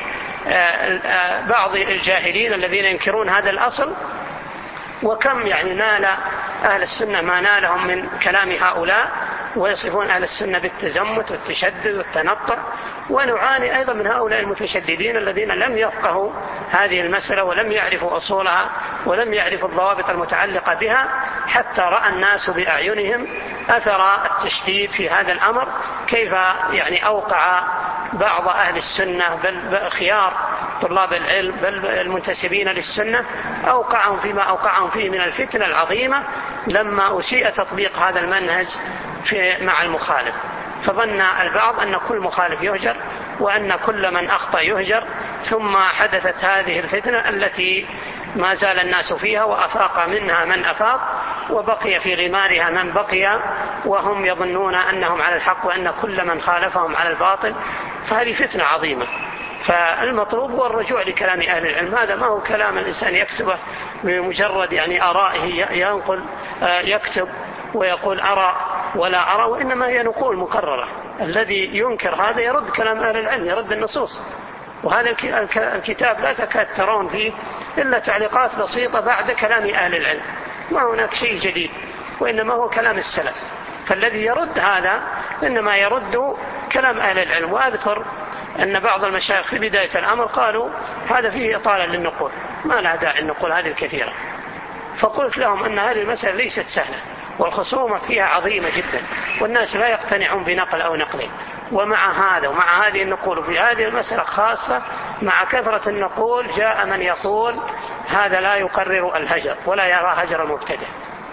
بعض الجاهلين الذين ينكرون هذا الأصل، وكم يعني نال أهل السنة ما نالهم من كلام هؤلاء، ويصفون أهل السنة بالتزمت والتشدد والتنطع. ونعاني أيضا من هؤلاء المتشددين الذين لم يفقهوا هذه المسألة ولم يعرفوا أصولها ولم يعرفوا الضوابط المتعلقة بها، حتى رأى الناس بأعينهم أثر التشديد في هذا الأمر، كيف يعني أوقع بعض أهل السنة بل خيار طلاب العلم بل المنتسبين للسنة أوقعهم فيما أوقعهم فيه من الفتنة العظيمة لما أسيء تطبيق هذا المنهج مع المخالف. فظن البعض أن كل مخالف يهجر وأن كل من أخطأ يهجر، ثم حدثت هذه الفتنة التي ما زال الناس فيها، وأفاق منها من أفاق وبقي في غمارها من بقي، وهم يظنون أنهم على الحق وأن كل من خالفهم على الباطل. فهذه فتنة عظيمة. فالمطلوب هو الرجوع لكلام أهل العلم. هذا ما هو كلام الإنسان يكتبه بمجرد يعني آرائه، ينقل يكتب ويقول أرى ولا أرى، وإنما هي نقول مكررة. الذي ينكر هذا يرد كلام أهل العلم، يرد النصوص. وهذا الكتاب لا تكاد ترون فيه إلا تعليقات بسيطة بعد كلام أهل العلم، ما هناك شيء جديد، وإنما هو كلام السلف. فالذي يرد هذا إنما يرد كلام أهل العلم. وأذكر أن بعض المشايخ في بداية الأمر قالوا هذا فيه إطالة للنقول، ما لا داعي النقول هذه الكثيرة. فقلت لهم أن هذه المسألة ليست سهلة، والخصومة فيها عظيمة جدا، والناس لا يقتنعون بنقل أو نقلين. ومع هذا ومع هذه النقول في هذه المسألة خاصة مع كثرة النقول جاء من يقول هذا لا يقرر الهجر ولا يرى هجر المبتدع.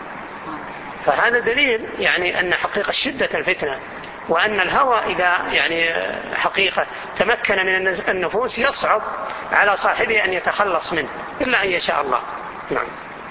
فهذا دليل يعني أن حقيقة شدة الفتنة، وأن الهوى إذا يعني حقيقة تمكن من النفوس يصعب على صاحبه أن يتخلص منه إلا أن يشاء الله. نعم.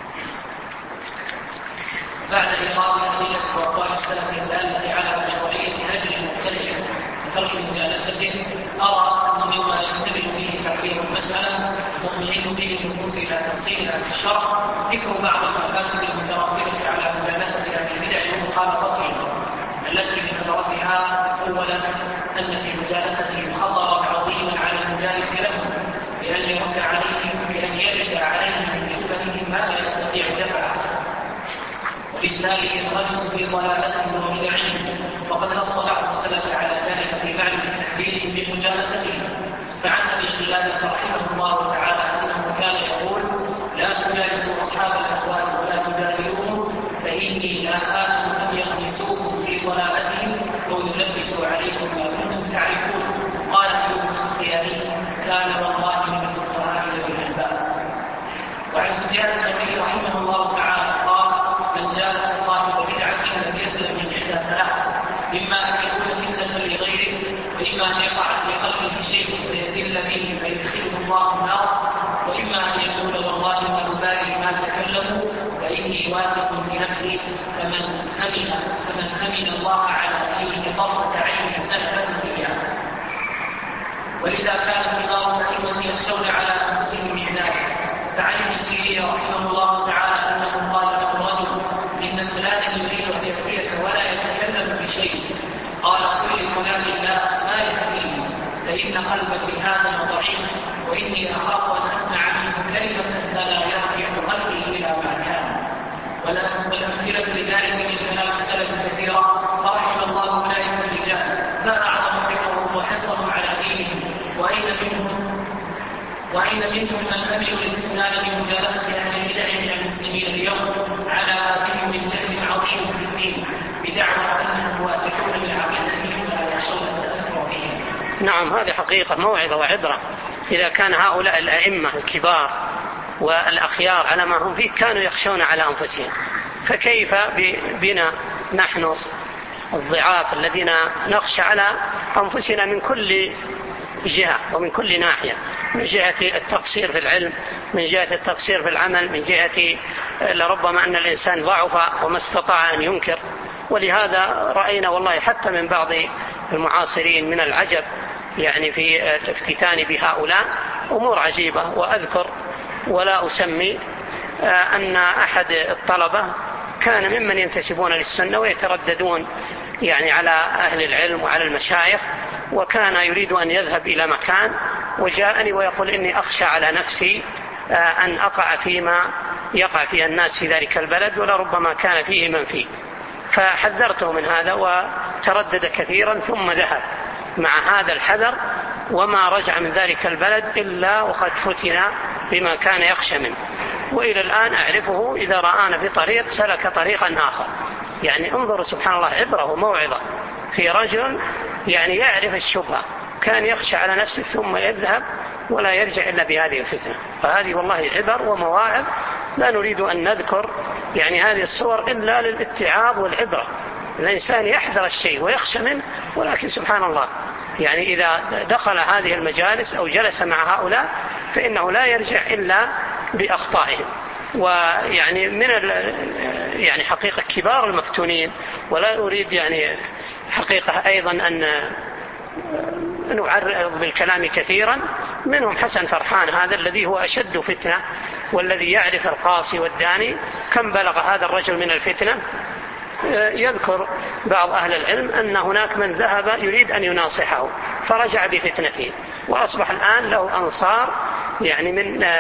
بعد إقامة الأدلة وأقوال السلف الدالة على مشروعية هجر المبتدع وترك مجالسته، أرى أن مما يحتمل فيه تحريم المسألة وتطمئن به النفوس إلى تفصيلها في الشرع ذكر بعض المفاسد المترتبة على مجالسة أهل البدع ومخالطتهم، التي من ثمرتها أولا أن في مجالستهم خطرا عظيما على المجالس لهم، بأن يرد عليهم من كتبهم ما لا يستطيع دفعه، وبالتالي ينغمس في ضلالتهم وبدعهم. وقد نص بعض السلف على ذلك في معنى تحذيرهم من مجالستهم. فعن ابي قلابة رحمه الله تعالى انه كان يقول لا تجالسوا اصحاب الاهواء ولا تجادلوهم فاني لا آمن ان يغمسوكم في ضلالتهم او يلبسوا عليكم ما كنتم تعرفون. قال ابن السفياني كان والله من الفقهاء بالالباب. وعن سفيان الثوري رحمه الله تعالى قال من جالس صاحب بدعة لم يسلم من إحدى ثلاث: إما أن يكون فتنة لغيره، وإما أن يقع في قلبه شيء فيزل به الله النار، وإما أن يقول والله ما أبالي ما تكلموا فإني واثق بنفسي فمن أمن الله على دينه طرفة عين سلفة إياه. ولذا كان كبار الأئمة يخشون على أنفسهم من ذلك. فعن ابن سيرين رحمه الله تعالى أنه قال له الرجل إن فلانا يريد أن يأتيك ولا يتكلم بشيء، قال قل لفلان لا ما يأتيني فإن قلبك هذا ضعيف، وإني أخاف أن أسمع منه كلمة فلا يرجع قلبي إلى ما كان. والأمثلة لذلك من كلام السلف كثيرة، فرحم الله أولئك الرجال ما أعظم فكرهم وحرصهم على دينهم. وأين منهم من أمل الاستثناء من مجالسة أهل البدع من المسلمين اليوم على ما بهم من جهل عظيم في الدين بدعوى أنهم واثقون بعقيدتهم لا يخشون التأثر بهم. نعم، هذه حقيقة موعظة وعبرة. إذا كان هؤلاء الأئمة الكبار والأخيار على ما هم فيه كانوا يخشون على أنفسهم، فكيف بنا نحن الضعاف الذين نخشى على أنفسنا من كل جهة ومن كل ناحية، من جهة التقصير في العلم، من جهة التقصير في العمل، من جهة لربما أن الإنسان ضعف وما استطاع أن ينكر. ولهذا رأينا والله حتى من بعض المعاصرين من العجب يعني في الافتتان بهؤلاء أمور عجيبة. وأذكر ولا أسمي أن أحد الطلبة كان ممن ينتسبون للسنة ويترددون يعني على أهل العلم وعلى المشايخ، وكان يريد أن يذهب إلى مكان وجاءني ويقول إني أخشى على نفسي أن أقع فيما يقع فيه الناس في ذلك البلد ولربما كان فيه من فيه. فحذرته من هذا وتردد كثيرا ثم ذهب مع هذا الحذر، وما رجع من ذلك البلد إلا وقد فتن بما كان يخشى منه. وإلى الآن أعرفه إذا رآنا في طريق سلك طريقا آخر. يعني انظروا سبحان الله عبرة وموعظة في رجل يعني يعرف الشبهة كان يخشى على نفسه ثم يذهب ولا يرجع إلا بهذه الفتنة. فهذه والله عبر ومواعظ لا نريد أن نذكر يعني هذه الصور إلا للاتعاظ والعبرة. الإنسان يحذر الشيء ويخشى منه، ولكن سبحان الله يعني إذا دخل هذه المجالس أو جلس مع هؤلاء فإنه لا يرجع إلا بأخطائهم. ويعني من يعني حقيقة كبار المفتونين، ولا أريد يعني حقيقة أيضا أن نعرض بالكلام كثيرا، منهم حسن فرحان هذا الذي هو أشد فتنة والذي يعرف القاصي والداني. كم بلغ هذا الرجل من الفتنة؟ يذكر بعض أهل العلم أن هناك من ذهب يريد أن يناصحه فرجع بفتنته، وأصبح الآن له أنصار يعني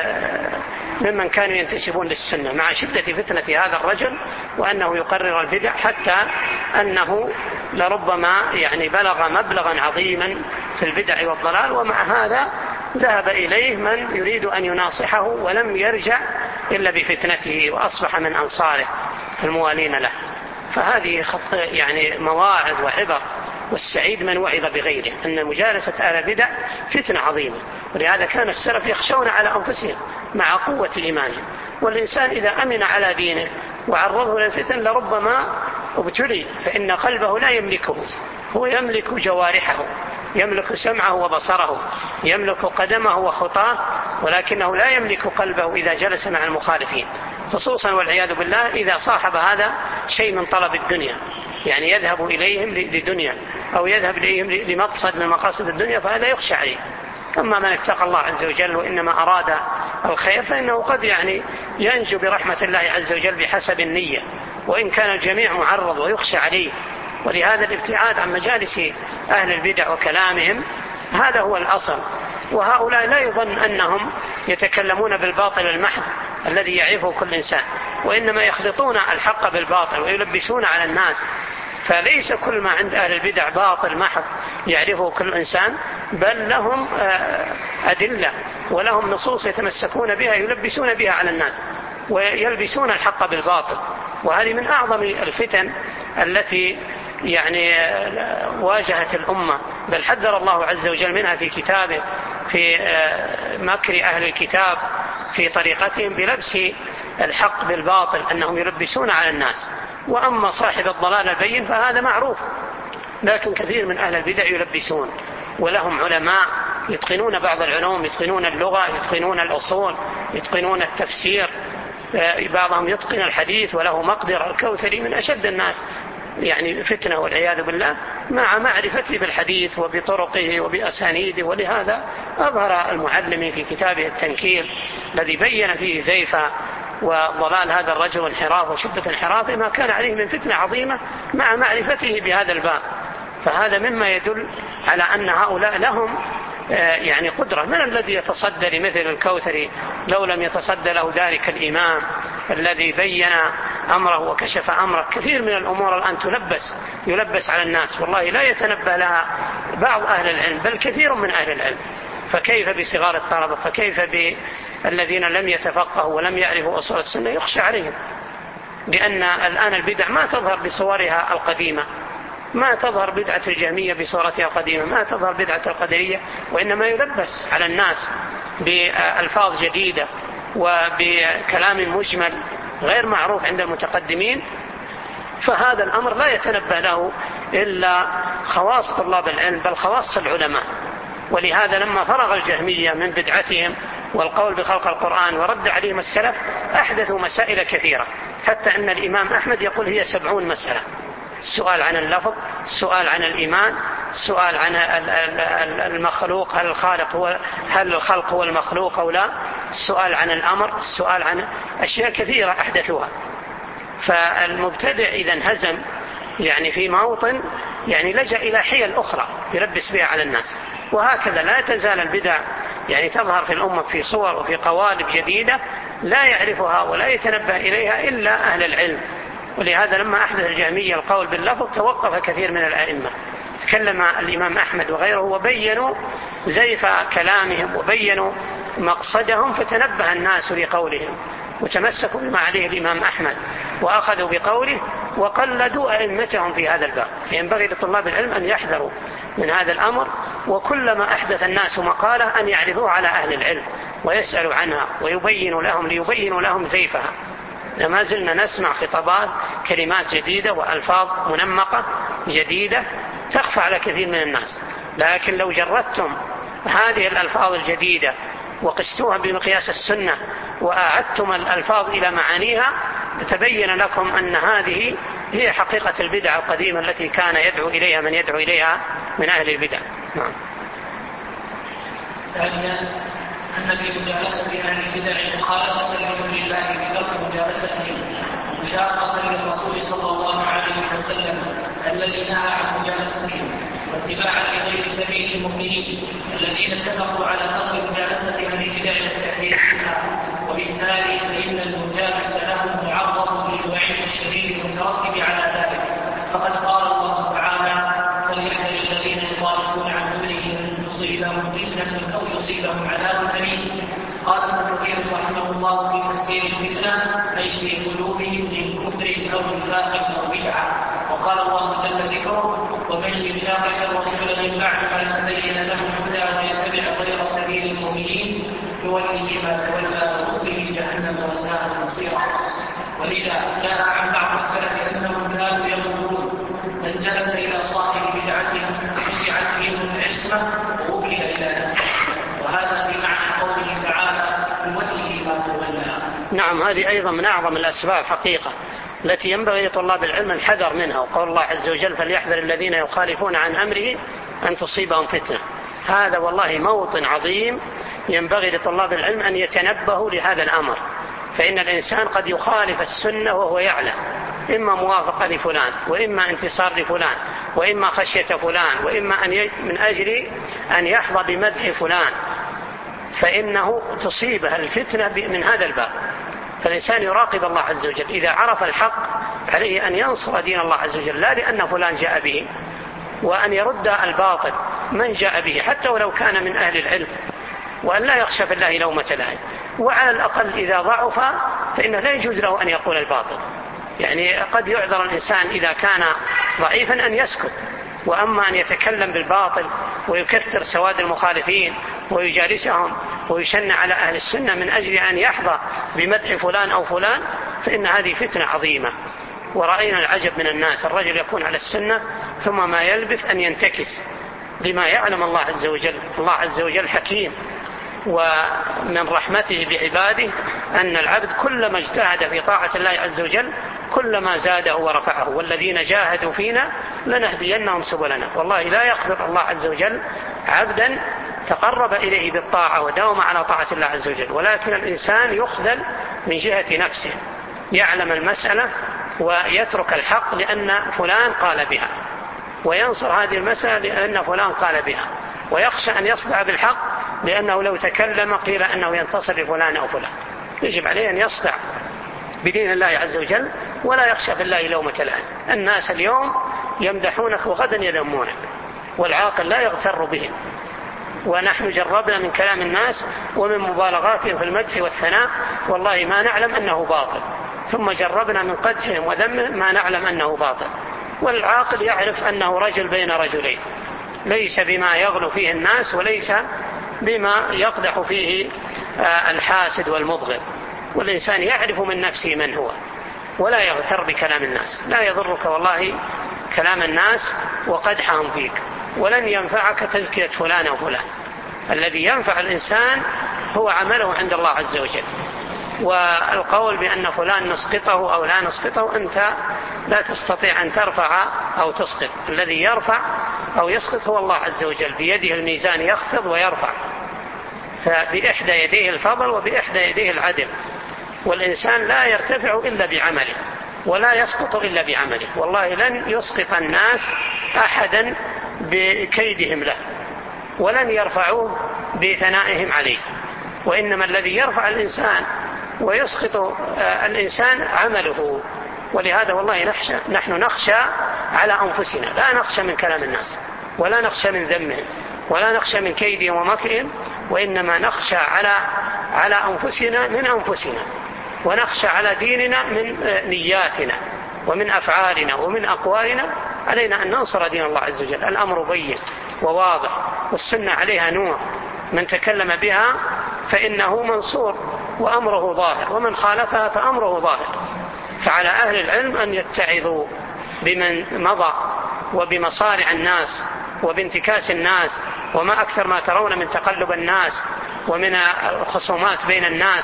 ممن كانوا ينتسبون للسنة مع شدة فتنة هذا الرجل وأنه يقرر البدع، حتى أنه لربما يعني بلغ مبلغا عظيما في البدع والضلال. ومع هذا ذهب إليه من يريد أن يناصحه ولم يرجع إلا بفتنته، وأصبح من أنصاره الموالين له. فهذه يعني مواعظ وعبر، والسعيد من وعظ بغيره، أن مجالسة أهل البدع فتنة عظيمة. ولهذا كان السلف يخشون على أنفسهم مع قوة إيمانهم. والإنسان إذا أمن على دينه وعرضه للفتن لربما ابتلي، فإن قلبه لا يملكه، هو يملك جوارحه، يملك سمعه وبصره، يملك قدمه وخطاه، ولكنه لا يملك قلبه إذا جلس مع المخالفين، خصوصا والعياذ بالله إذا صاحب هذا شيء من طلب الدنيا، يعني يذهب إليهم لدنيا أو يذهب إليهم لمقصد من مقاصد الدنيا، فهذا يخشى عليه. أما من اتقى الله عز وجل وإنما أراد الخير فإنه قد يعني ينجو برحمة الله عز وجل بحسب النية، وإن كان الجميع معرض ويخشى عليه. ولهذا الابتعاد عن مجالس أهل البدع وكلامهم هذا هو الأصل. وهؤلاء لا يظن أنهم يتكلمون بالباطل المحض الذي يعرفه كل إنسان، وإنما يخلطون الحق بالباطل ويلبسون على الناس. فليس كل ما عند أهل البدع باطل محض يعرفه كل إنسان، بل لهم أدلة ولهم نصوص يتمسكون بها يلبسون بها على الناس ويلبسون الحق بالباطل. وهذه من أعظم الفتن التي يعني واجهت الأمة، بل حذر الله عز وجل منها في كتابه في مكر أهل الكتاب في طريقتهم بلبس الحق بالباطل، أنهم يلبسون على الناس. وأما صاحب الضلال البين فهذا معروف، لكن كثير من أهل البدع يلبسون، ولهم علماء يتقنون بعض العلوم، يتقنون اللغة، يتقنون الأصول، يتقنون التفسير، بعضهم يتقن الحديث وله مقدرة. الكوثري من أشد الناس يعني فتنة والعياذ بالله مع معرفته بالحديث وبطرقه وبأسانيده. ولهذا أظهر المعلمي في كتابه التنكيل الذي بين فيه زيف وضلال هذا الرجل وانحراف وشدة انحرافه ما كان عليه من فتنة عظيمة مع معرفته بهذا الباب. فهذا مما يدل على أن هؤلاء لهم يعني قدرة. من الذي يتصدى لمثل الكوثري لو لم يتصدى له ذلك الإمام الذي بين أمره وكشف أمره؟ كثير من الأمور الآن يلبس على الناس، والله لا يتنبه لها بعض أهل العلم بل كثير من أهل العلم. فكيف بصغار الطلبة؟ فكيف بالذين لم يتفقهوا ولم يعرفوا أصول السنة؟ يخشى عليهم، لأن الآن البدع ما تظهر بصورها القديمة، ما تظهر بدعة الجهمية بصورتها القديمة، ما تظهر بدعة القدرية، وإنما يلبس على الناس بألفاظ جديدة وبكلام مجمل غير معروف عند المتقدمين. فهذا الأمر لا يتنبه له إلا خواص طلاب العلم بل خواص العلماء. ولهذا لما فرغ الجهمية من بدعتهم والقول بخلق القرآن ورد عليهم السلف أحدثوا مسائل كثيرة، حتى أن الإمام أحمد يقول هي 70 مسألة: السؤال عن اللفظ، السؤال عن الإيمان، السؤال عن المخلوق، هل الخلق هو المخلوق أو لا، السؤال عن الأمر، السؤال عن أشياء كثيرة أحدثوها. فالمبتدع إذا انهزم يعني في موطن يعني لجأ إلى حيل أخرى يلبس بها على الناس. وهكذا لا تزال البدع يعني تظهر في الأمة في صور وفي قوالب جديدة لا يعرفها ولا يتنبه إليها إلا أهل العلم. ولهذا لما أحدث الجهمية القول باللفظ توقف كثير من الأئمة، تكلم الإمام أحمد وغيره وبينوا زيف كلامهم وبينوا مقصدهم، فتنبه الناس لقولهم وتمسكوا بما عليه الإمام أحمد وأخذوا بقوله وقلدوا أئمتهم في هذا الباب. ينبغي لطلاب العلم أن يحذروا من هذا الأمر، وكلما أحدث الناس مقالة أن يعرضوها على أهل العلم ويسألوا عنها ليبينوا لهم زيفها. لما زلنا نسمع خطابات كلمات جديدة وألفاظ منمقة جديدة تخفى على كثير من الناس، لكن لو جردتم هذه الألفاظ الجديدة وقستوها بمقياس السنة وأعدتم الألفاظ إلى معانيها تتبين لكم أن هذه هي حقيقة البدع القديمة التي كان يدعو إليها من يدعو إليها من أهل البدع. نعم. ثانيا أن في مجالسة أهل البدع مخالفة لأمر الله بترك مجالستهم ومشاقة للرسول صلى الله عليه وسلم الذي نهى عن مجالستهم، واتباعا لغير سبيل المؤمنين الذين اتفقوا على ترك مجالسة أهل البدع والتحذير منها. وبالتالي فإن المجالس له معرض للوعيد الشديد المترتب على ذلك. فقد قال الله تعالى: فليحذر الذين يخالفون عن أمره أن تصيبهم فتنة أو يصيبهم عذاب أليم. قال ابن كثير رحمه الله في تفسير الفتنة أي في قلوبهم من كفر أو نفاق أو بدعة. وقال الله جل ذكره: ومن يشاقق الرسول من بعد ما تبين له الهدى ويتبع غير سبيل المؤمنين يوله ما تولى ونصله جهنم وساءت مصيرا. ولذا جاء عن بعض السلف أنهم كانوا يقولون: من جلس إلى صاحب بدعته رجعت فيه العصمة ووكل إلى نفسه. وهذا بمعنى قوله تعالى: يوله ما تولى. نعم، هذه أيضا من أعظم الأسباب حقيقة التي ينبغي لطلاب العلم الحذر منها. وقال الله عز وجل: فليحذر الذين يخالفون عن أمره أن تصيبهم فتنة. هذا والله موطن عظيم ينبغي لطلاب العلم أن يتنبهوا لهذا الأمر. فإن الإنسان قد يخالف السنة وهو يعلم، إما موافقة لفلان، وإما انتصار لفلان، وإما خشية فلان، وإما من أجل أن يحظى بمدح فلان، فإنه تصيبها الفتنة من هذا الباب. فالإنسان يراقب الله عز وجل، إذا عرف الحق عليه أن ينصر دين الله عز وجل، لا لأن فلان جاء به، وأن يرد الباطل من جاء به حتى ولو كان من أهل العلم، وأن لا يخشى في الله لومة لائم. وعلى الأقل إذا ضعف فإنه لا يجوز له أن يقول الباطل. يعني قد يعذر الإنسان إذا كان ضعيفا أن يسكت، وأما أن يتكلم بالباطل ويكثر سواد المخالفين ويجالسهم ويشن على أهل السنة من أجل أن يحظى بمدح فلان أو فلان، فإن هذه فتنة عظيمة. ورأينا العجب من الناس، الرجل يكون على السنة ثم ما يلبث أن ينتكس لما يعلم الله عز وجل. الله عز وجل حكيم، ومن رحمته بعباده أن العبد كلما اجتهد في طاعة الله عز وجل كلما زاده ورفعه، والذين جاهدوا فينا لنهدينهم سبلنا. والله لا يقبض الله عز وجل عبدا تقرب إليه بالطاعة وداوم على طاعة الله عز وجل، ولكن الإنسان يخذل من جهة نفسه، يعلم المسألة ويترك الحق لأن فلان قال بها، وينصر هذه المسألة لأن فلان قال بها، ويخشى أن يصدع بالحق لأنه لو تكلم قيل أنه ينتصر لفلان أو فلان. يجب عليه أن يصدع بدين الله عز وجل ولا يخشى في الله لومة لائم. الناس اليوم يمدحونك وغدا يذمونك، والعاقل لا يغتر بهم. ونحن جربنا من كلام الناس ومن مبالغاتهم في المدح والثناء والله ما نعلم أنه باطل، ثم جربنا من قدحهم وذمهم ما نعلم أنه باطل. والعاقل يعرف أنه رجل بين رجلين، ليس بما يغلو فيه الناس وليس بما يقدح فيه الحاسد والمبغض. والإنسان يعرف من نفسه من هو ولا يغتر بكلام الناس. لا يضرك والله كلام الناس وقدحهم فيك، ولن ينفعك تزكية فلان أو فلان. الذي ينفع الإنسان هو عمله عند الله عز وجل. والقول بأن فلان نسقطه أو لا نسقطه، أنت لا تستطيع أن ترفع أو تسقط. الذي يرفع أو يسقط هو الله عز وجل، بيده الميزان يخفض ويرفع، فبإحدى يديه الفضل وبإحدى يديه العدل. والإنسان لا يرتفع إلا بعمله ولا يسقط إلا بعمله. والله لن يسقط الناس أحدا بكيدهم له، ولن يرفعوه بثنائهم عليه، وإنما الذي يرفع الإنسان ويسقط الإنسان عمله. ولهذا والله نحن نخشى على أنفسنا، لا نخشى من كلام الناس ولا نخشى من ذمهم ولا نخشى من كيدهم ومكرهم، وإنما نخشى على أنفسنا من أنفسنا، ونخشى على ديننا من نياتنا ومن أفعالنا ومن أقوالنا. علينا أن ننصر دين الله عز وجل. الأمر بين وواضح، والسنة عليها نور، من تكلم بها فإنه منصور وأمره ظاهر، ومن خالفها فأمره ظاهر. فعلى أهل العلم أن يتعظوا بمن مضى وبمصارع الناس وبانتكاس الناس، وما أكثر ما ترون من تقلب الناس ومن الخصومات بين الناس،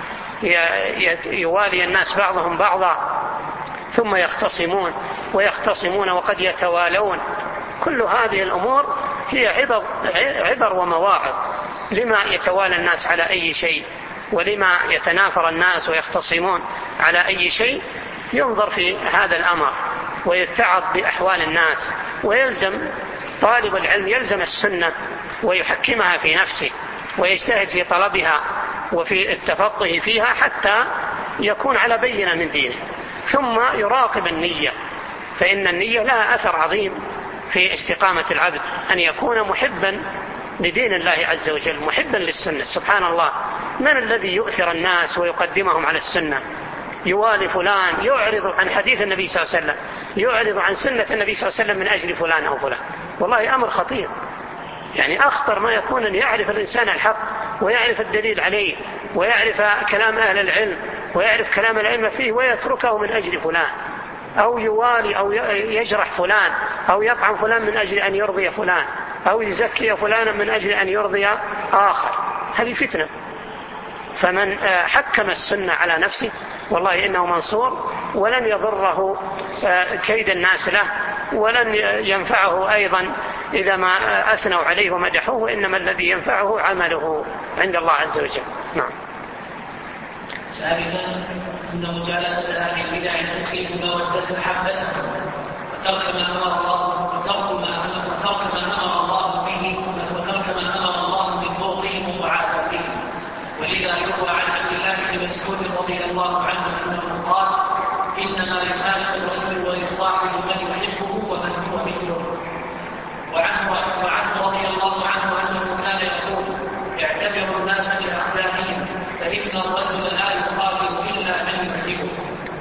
يوالي الناس بعضهم بعضا ثم يختصمون وقد يتوالون. كل هذه الأمور هي عبر ومواعظ لما يتوالى الناس على أي شيء، ولما يتنافر الناس ويختصمون على أي شيء. ينظر في هذا الأمر ويتعظ بأحوال الناس، ويلزم طالب العلم يلزم السنة ويحكمها في نفسه ويجتهد في طلبها وفي التفقه فيها حتى يكون على بينة من دينه. ثم يراقب النية، فإن النية لها أثر عظيم في استقامة العبد، أن يكون محبا لدين الله عز وجل، محبا للسنة. سبحان الله، من الذي يؤثر الناس ويقدمهم على السنة؟ يوالي فلان، يعرض عن حديث النبي صلى الله عليه وسلم، يعرض عن سنة النبي صلى الله عليه وسلم من أجل فلان أو فلان. والله أمر خطير، يعني أخطر ما يكون أن يعرف الإنسان الحق ويعرف الدليل عليه ويعرف كلام أهل العلم ويعرف كلام العلم فيه ويتركه من أجل فلان، أو يوالي أو يجرح فلان أو يطعن فلان من أجل أن يرضي فلان، أو يزكي فلانا من أجل أن يرضي آخر. هذه فتنة. فمن حكم السنة على نفسه والله إنه منصور، ولن يضره كيد الناس له، ولن ينفعه أيضا إذا ما أثنوا عليه ومدحوه، وإنما الذي ينفعه عمله عند الله عز وجل. نعم. ثالثا أن مجالسة أهل البدع تفيد مودة محبة، وترك ما أمر الله به، وترك ما أمر الله من بغضهم ومعاداتهم. ولذا يروى عن عبد الله بن مسعود رضي الله عنه أنه قال: إنما يناشد الرجل ويصاحب من يحبه ومن هو مثله. وعنه رضي الله عنه أنه كان يقول: اعتبروا الناس بأخلاقهم، فإن الرجل لا يخالف إلا من يعجبه.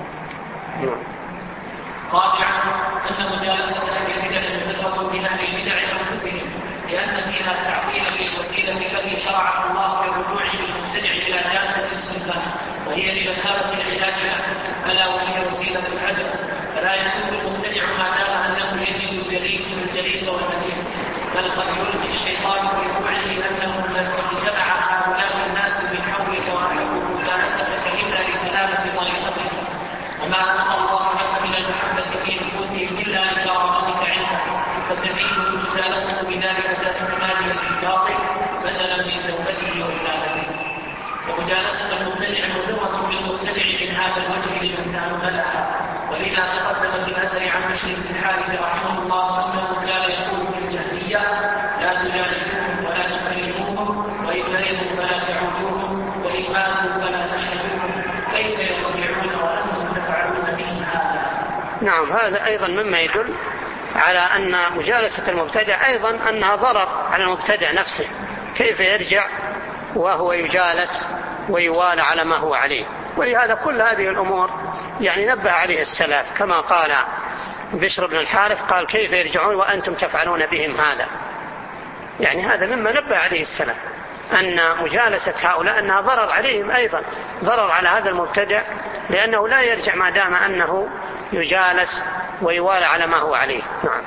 رابعا أن مجالسة أهل البدع مفرة بأهل البدع أنفسهم، لأن فيها تعطيلا للوسيلة التي شرعها الله للرجوع بالمبتدع إلى جادة السنة، وهي لمثابة العلاج له، ألا وهي وسيلة الهدف. فلا يكون المبتدع ما دام أنه يجد الجليس والحديث، بل قد يلقي الشيطان في روعه أنه لو جمع هؤلاء الناس من حولك وأحبوا مجالستك إلا لسلامة طريقتك، وما أمر الله لك من المحبة في نفوسهم إلا لكرامتك عنده، فتزيد المجالسة بذلك احتمالا للباطل بدلا من توبته وإنابته. ومجالسة المبتدع مذمة بالمبتدع من هذا الوجه لمن تأملها، ولذا تقدم في الأثر عن بشر بن الحارث رحمه الله أنه كان يقول في الجاهلية: لا تجالسوهم ولا تكلموهم، وإن مرضوا فلا تعودوهم، وإن ماتوا فلا تشهدوهم، كيف يطيعون وأنتم تفعلون بهم هذا؟ نعم، هذا أيضا مما يدل على أن مجالسة المبتدع أيضا أنها ضرر على المبتدع نفسه، كيف يرجع وهو يجالس ويوالى على ما هو عليه. ولهذا كل هذه الأمور يعني نبه عليه السلف، كما قال بشر بن الحارث قال: كيف يرجعون وأنتم تفعلون بهم هذا؟ يعني هذا مما نبه عليه السلف، أن مجالسة هؤلاء أنها ضرر عليهم أيضا، ضرر على هذا المبتدع، لأنه لا يرجع ما دام أنه يجالس ويوالى على ما هو عليه. نعم.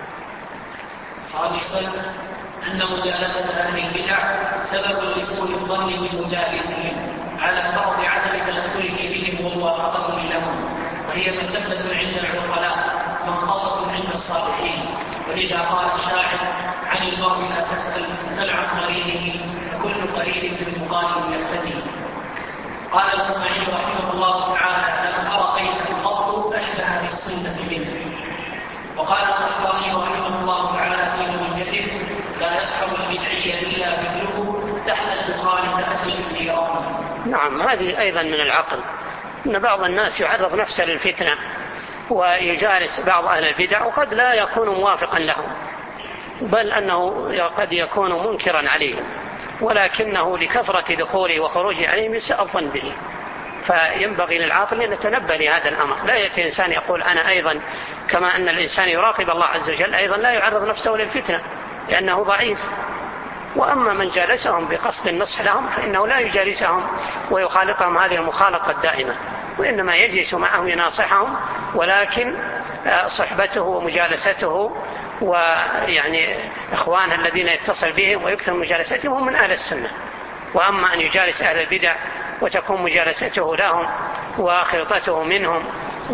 خامسا أن مجالسة أهل البدع سبب لسوء الظن بمجالسهم على فرض عدم تأثره بهم وموافقته لهم، وهي مسبة عند العقلاء منخصة عند الصالحين. ولذا قال الشاعر: عن المرء لا تسأل، سل عن قرينه، فكل قرين بالمقارن يقتدي. قال الإسماعيلي رحمه الله تعالى: لم أر قيدا قط أشبه بالسنة منه. وقال الأخضري رحمه الله تعالى في نونيته: لا يسحب البدعي إلا مثله تحت الدخان تأتي النيران. نعم، هذه أيضا من العقل، أن بعض الناس يعرض نفسه للفتنة ويجالس بعض أهل البدع وقد لا يكون موافقا لهم، بل أنه قد يكون منكرا عليهم، ولكنه لكثرة دخوله وخروجه عليهم يساء الظن به. فينبغي للعاقل أن يتنبه لهذا الأمر، لا يأتي إنسان يقول أنا أيضا كما أن الإنسان يراقب الله عز وجل أيضا لا يعرض نفسه للفتنة لأنه ضعيف. وأما من جالسهم بقصد النصح لهم فإنه لا يجالسهم ويخالطهم هذه المخالطة الدائمة، وإنما يجلس معهم يناصحهم، ولكن صحبته ومجالسته ويعني إخوانه الذين يتصل بهم ويكثر مجالستهم هم من أهل السنة. وأما أن يجالس أهل البدع وتكون مجالسته لهم وخلطته منهم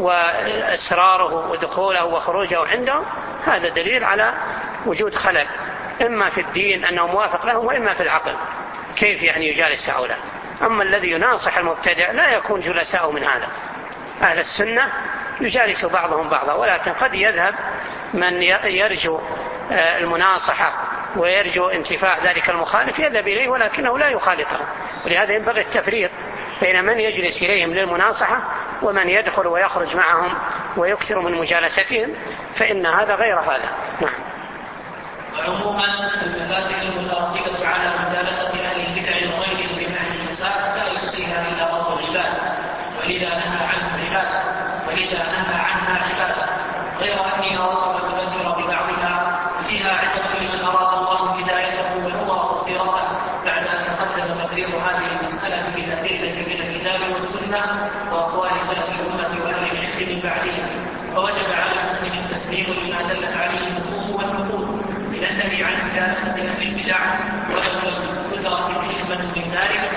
وإسراره ودخوله وخروجه عندهم، هذا دليل على وجود خلل إما في الدين أنه موافق لهم، وإما في العقل كيف يعني يجالس هؤلاء. أما الذي يناصح المبتدع لا يكون جلساء من هذا. أهل السنة يجالس بعضهم بعضا، ولكن قد يذهب من يرجو المناصحة ويرجو انتفاع ذلك المخالف يذهب إليه ولكنه لا يخالطه. ولهذا ينبغي التفريق بين من يجلس إليهم للمناصحة ومن يدخل ويخرج معهم ويكثر من مجالستهم، فإن هذا غير هذا. نعم. وعموما المفاسد المترتبة على مجالسة أهل البدع وغيرهم من أهل الفساد لا يحصيها إلا رب العباد، ولذا نهى عنها عباده، غير أني أردت أن أذكر ببعضها فيها عبرة لمن أراد الله هدايته ونور بصيرته، بعد أن تقدم تقرير هذه المسألة بالأدلة من الكتاب والسنة وأقوال سلف الأمة وأهل العلم من بعدهم. فوجب على المسلم التسليم لما دلت عليه النصوص والنقول من النهي عن مجالسة أهل البدع، ولو لم تدرك الحكمة من ذلك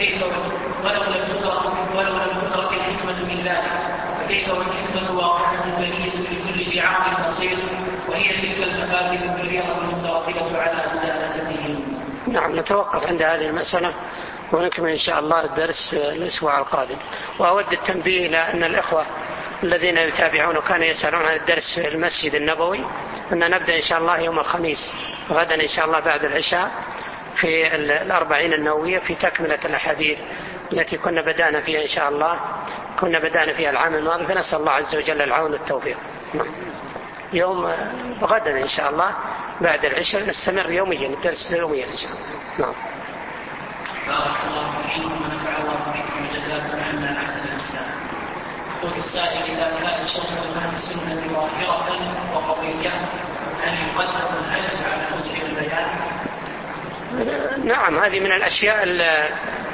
فكيف والحكمة واضحة بينة لكل ذي عقل بصير، وهي تلك المفاسد الكبيرة المترتبة على مجالستهم. نعم، نتوقف عند هذه المسألة ونكمل إن شاء الله الدرس الأسبوع القادم. وأود التنبيه إلى أن الإخوة الذين يتابعون كانوا يسألون عن الدرس في المسجد النبوي، أن نبدأ إن شاء الله يوم الخميس غدا إن شاء الله بعد العشاء في 40 النووية في تكملة الأحاديث التي كنا بدأنا فيها إن شاء الله، كنا بدأنا فيها العام الماضي، فنسأل الله عز وجل العون والتوفيق. يوم غدا إن شاء الله بعد العشاء نستمر يوميا الدرس يوميا إن شاء الله. نعم. بارك الله فيكم ونفع الله بكم وجزاكم عنا أحسن الجزاء. يقول السائل: إذا كان شرط أهل السنة ظاهرة وقوية هل يقدم الأجر على مسلم البيان؟ نعم، هذه من الأشياء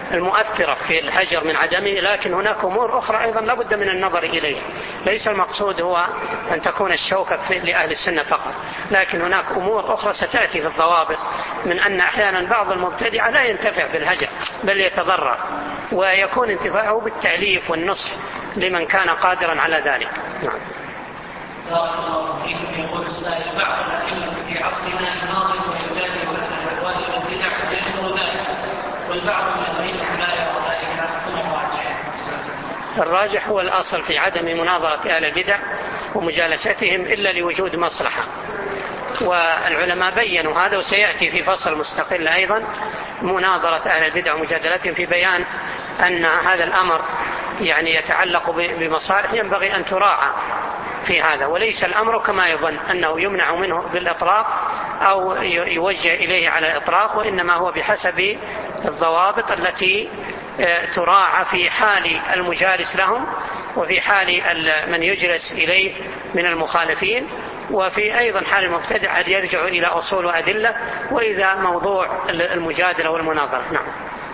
المؤثرة في الهجر من عدمه، لكن هناك أمور أخرى أيضا لا بد من النظر إليها. ليس المقصود هو أن تكون الشوكة لأهل السنة فقط، لكن هناك أمور أخرى ستأتي في الضوابط، من أن أحيانا بعض المبتدعة لا ينتفع بالهجر بل يتضرر، ويكون انتفاعه بالتأليف والنصح لمن كان قادرا على ذلك. نعم. بارك الله فيكم. يقول السائل: بعض الأئمة في عصرنا الماضي ويجادل أهل الأهواء والبدع وينشر ذلك، والبعض من الأئمة لا يرى ذلك، فما الراجح؟ الراجح هو الأصل في عدم مناظرة أهل البدع ومجالستهم إلا لوجود مصلحة، والعلماء بيّنوا هذا، وسيأتي في فصل مستقل أيضا مناظرة أهل البدع ومجادلتهم في بيان أن هذا الأمر يعني يتعلق بمصالح ينبغي أن تراعى في هذا، وليس الأمر كما يظن أنه يمنع منه بالإطلاق أو يوجه إليه على الإطلاق، وإنما هو بحسب الضوابط التي تراعى في حال المجالس لهم وفي حال من يجلس إليه من المخالفين، وفي أيضا حال المبتدع أن يرجع إلى أصول وأدلة، وإذا موضوع المجادلة والمناظرة. نعم.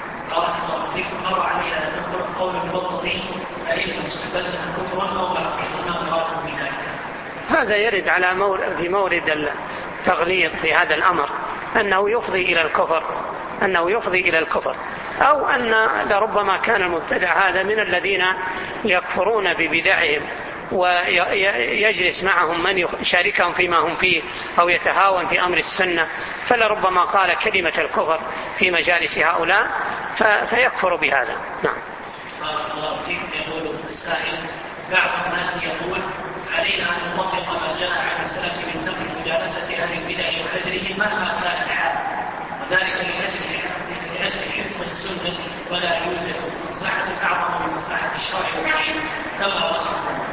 مر علينا نقول قول المبطلين أريد مستقبلنا كفرا أو معصية. هذا يرد على في مورد التغليظ في هذا الأمر، أنه يفضي إلى الكفر، أو أن لربما كان المبتدع هذا من الذين يكفرون ببدعهم ويجلس معهم من يشاركهم فيما هم فيه أو يتهاون في أمر السنة، فلربما قال كلمة الكفر في مجالس هؤلاء فيكفر بهذا. نعم. بارك الله فيكم. يقول السائل: بعض الناس يقول علينا أن نطبق ما جاء عن السلف من ترك مجالسة أهل البدع وهجرهم مهما كان الحال، وذلك لأجل حفظ السنة، ولا يوجد مصلحة أعظم من مصلحة الشرع والدين كما وصفه.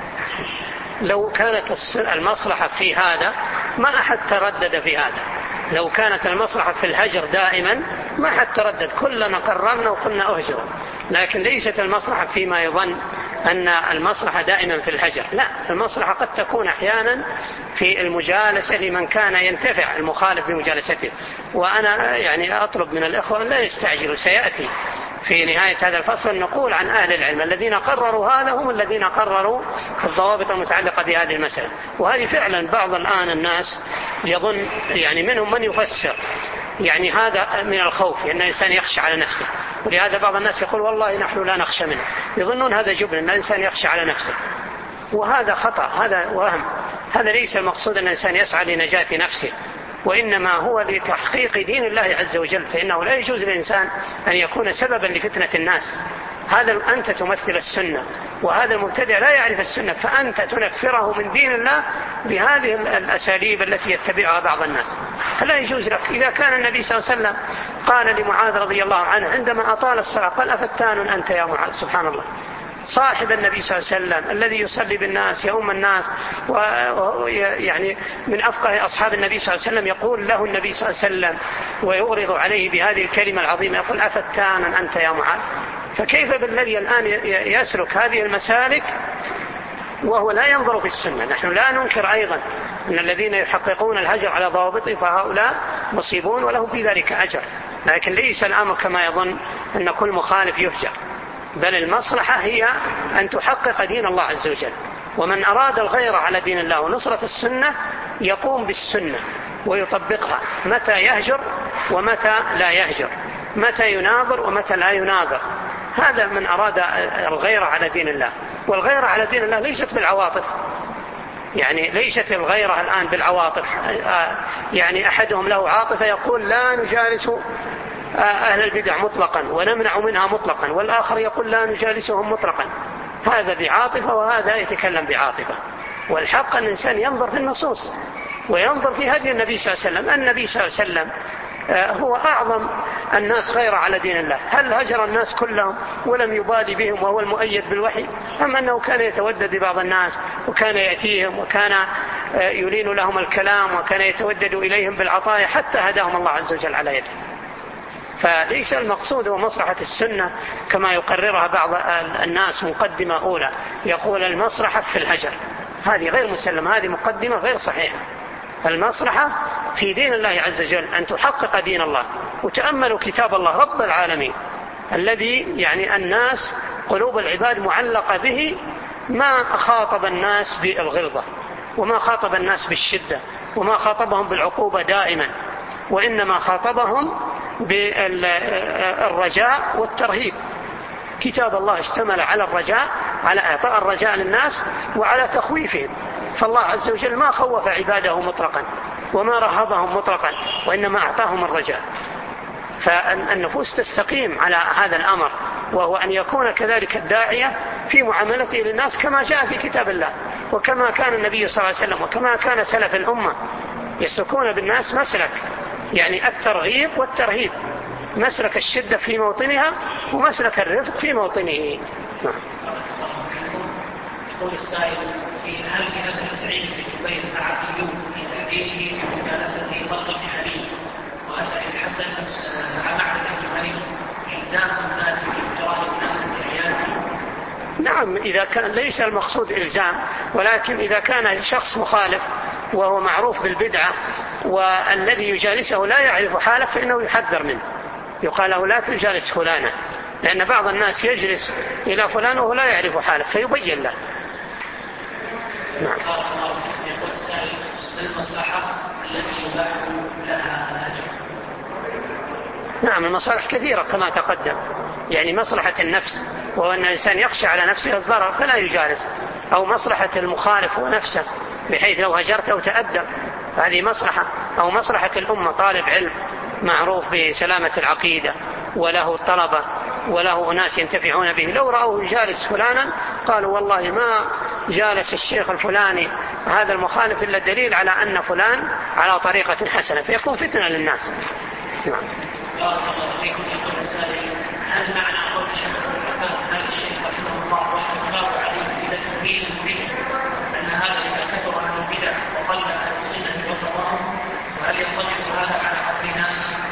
لو كانت المصلحة في هذا ما أحد تردد في هذا، لو كانت المصلحة في الهجر دائما ما حد تردد، كلنا قررنا وقلنا أهجر، لكن ليست المصلحة فيما يظن أن المصلحة دائما في الهجر، لا، المصلحة قد تكون أحيانا في المجالسة لمن كان ينتفع المخالف بمجالسته. وأنا يعني أطلب من الإخوة لا يستعجلوا، سيأتي في نهاية هذا الفصل نقول عن أهل العلم الذين قرروا هذا هم الذين قرروا الضوابط المتعلقة بهذه المسألة. وهذه فعلا بعض الآن الناس يظن يعني منهم من يفسر يعني هذا من الخوف، أن الإنسان يخشى على نفسه، ولهذا بعض الناس يقول والله نحن لا نخشى منه، يظنون هذا جبن أن الإنسان يخشى على نفسه، وهذا خطأ، هذا وهم. هذا ليس المقصود أن الإنسان يسعى لنجاة نفسه، وإنما هو لتحقيق دين الله عز وجل، فإنه لا يجوز للإنسان أن يكون سببا لفتنة الناس. هذا أنت تمثل السنة، وهذا المبتدع لا يعرف السنة، فأنت تنفره من دين الله بهذه الأساليب التي يتبعها بعض الناس، فلا يجوز لك. إذا كان النبي صلى الله عليه وسلم قال لمعاذ رضي الله عنه عندما أطال الصلاة قال: أفتان أنت يا معاذ؟ سبحان الله، صاحب النبي صلى الله عليه وسلم الذي يصلي بالناس يؤم الناس، ويعني من أفقه أصحاب النبي صلى الله عليه وسلم، يقول له النبي صلى الله عليه وسلم ويغرض عليه بهذه الكلمة العظيمة، يقول: أفتان أنت يا معاذ؟ فكيف بالذي الآن يسلك هذه المسالك وهو لا ينظر في السنة؟ نحن لا ننكر أيضا أن الذين يحققون الهجر على ضوابطه فهؤلاء مصيبون ولهم في ذلك أجر، لكن ليس الأمر كما يظن أن كل مخالف يهجر، بل المصلحة هي أن تحقق دين الله عز وجل. ومن أراد الغير على دين الله ونصرة السنة يقوم بالسنة ويطبقها، متى يهجر ومتى لا يهجر، متى يناظر ومتى لا يناظر. هذا من أراد الغير على دين الله. والغير على دين الله ليست بالعواطف، يعني ليست الغيرة الآن بالعواطف، يعني أحدهم له عاطفة يقول لا نجالس أهل البدع مطلقا ونمنع منها مطلقا، والآخر يقول لا نجالسهم مطلقا، هذا بعاطفة وهذا يتكلم بعاطفة. والحق أن الإنسان ينظر في النصوص وينظر في هدي النبي صلى الله عليه وسلم. النبي صلى الله عليه وسلم هو أعظم الناس غير على دين الله، هل هجر الناس كلهم ولم يبالي بهم وهو المؤيد بالوحي؟ أم أنه كان يتودد ببعض الناس وكان يأتيهم وكان يلين لهم الكلام وكان يتودد إليهم بالعطايا حتى هداهم الله عز وجل على يده. فليس المقصود هو مصلحة السنة كما يقررها بعض الناس مقدمة أولى، يقول المصلحة في الهجر، هذه غير مسلمة، هذه مقدمة غير صحيحة. المصلحة في دين الله عز وجل، أن تحقق دين الله. وتأملوا كتاب الله رب العالمين الذي يعني الناس قلوب العباد معلقة به، ما خاطب الناس بالغلظة وما خاطب الناس بالشدة وما خاطبهم بالعقوبة دائما، وإنما خاطبهم بالرجاء والترهيب. كتاب الله اشتمل على الرجاء، على إعطاء الرجاء للناس وعلى تخويفهم، فالله عز وجل ما خوف عباده مطلقا وما رهبهم مطلقا، وإنما أعطاهم الرجاء. فالنفوس تستقيم على هذا الأمر، وهو أن يكون كذلك الداعية في معاملته للناس كما جاء في كتاب الله، وكما كان النبي صلى الله عليه وسلم وكما كان سلف الأمة يسلكون بالناس مسلك يعني الترغيب والترهيب، مسلك الشدة في موطنها ومسلك الرفق في موطنه. يقول السائل هل في هذا سعيد بن جبير العاقل في تأديبه ومجالسته فرق حليم، وأثر الحسن مع معرفة الحليم إلزام الناس بإجراء الناس بأعيانهم؟ نعم، إذا كان ليس المقصود إلزام، ولكن إذا كان شخص مخالف وهو معروف بالبدعة والذي يجالسه لا يعرف حاله فإنه يحذر منه، يقال له لا تجالس فلانا، لأن بعض الناس يجلس إلى فلان وهو لا يعرف حاله فيبين له. نعم. يقول السائل: المصلحة التي يباح لها الهجر؟ نعم، المصالح كثيرة كما تقدم، يعني مصلحة النفس وهو أن الإنسان يخشى على نفسه الضرر فلا يجالس، أو مصلحة المخالف ونفسه بحيث لو هجرته تأدب، هذه مصلحة، أو مصلحة الأمة، طالب علم معروف بسلامة العقيدة وله طلبة وله أناس ينتفعون به، لو رأوه جالس فلانا قالوا والله ما جالس الشيخ الفلاني هذا المخالف إلا دليل على أن فلان على طريقة حسنة، فيكون فتنة للناس. نعم. بارك الله فيكم. يقول السائل: هل معنى قول الشيخ هذا الشيخ رحمه الله وحفظه عليه إلى تنبيه به أن هذا إذا كثر عن البدع وقل أهل السنة وسطهم، وهل ينطبق هذا على عصرنا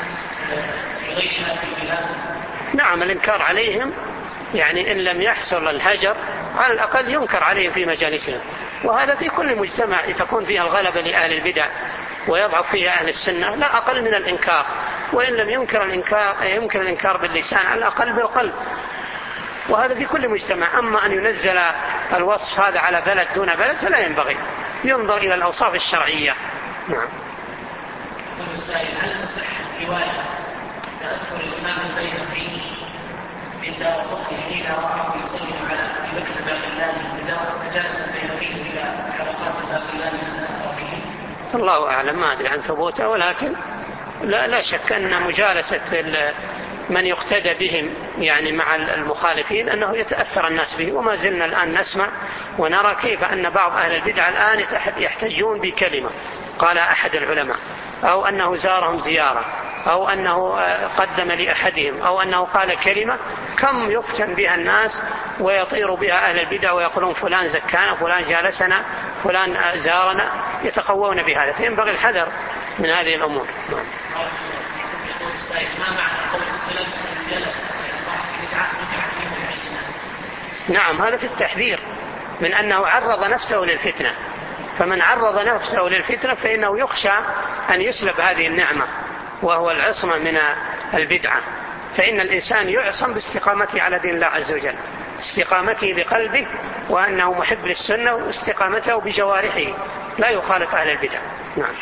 في غيرها في البلاد؟ نعم، الإنكار عليهم يعني إن لم يحصل الهجر على الأقل ينكر عليهم في مجالسهم، وهذا في كل مجتمع تكون فيها الغلبة لأهل البدع ويضعف فيها أهل السنة لا أقل من الإنكار، وإن لم يمكن الإنكار باللسان على الأقل بالقلب، وهذا في كل مجتمع. أما أن ينزل الوصف هذا على بلد دون بلد فلا ينبغي، ينظر إلى الأوصاف الشرعية. نعم. يقول السائل: هل تصح رواية تذكر الإمام البيهقي من دار قطنه حين رآه يسلم على أبي بكر الباقلاني فجلس البيهقي إلى حلقات الباقلاني من أثره؟ الله أعلم، ما أدري عن ثبوته، ولكن لا شك أن مجالسة من يقتدى بهم يعني مع المخالفين أنه يتأثر الناس به، وما زلنا الآن نسمع ونرى كيف أن بعض أهل البدع الآن يحتجون بكلمة قال أحد العلماء، أو أنه زارهم زيارة، أو أنه قدم لأحدهم، أو أنه قال كلمة، كم يفتن بها الناس ويطير بها أهل البدع ويقولون فلان زكانا، فلان جالسنا، فلان زارنا، يتقوون بهذا، فينبغي الحذر من هذه الأمور. نعم، هذا في التحذير من أنه عرض نفسه للفتنة، فمن عرض نفسه للفتنة فإنه يخشى أن يسلب هذه النعمة وهو العصمة من البدعة، فإن الإنسان يعصم باستقامته على دين الله عز وجل، استقامته بقلبه وأنه محب للسنة، واستقامته بجوارحه لا يخالط أهل البدع. نعم.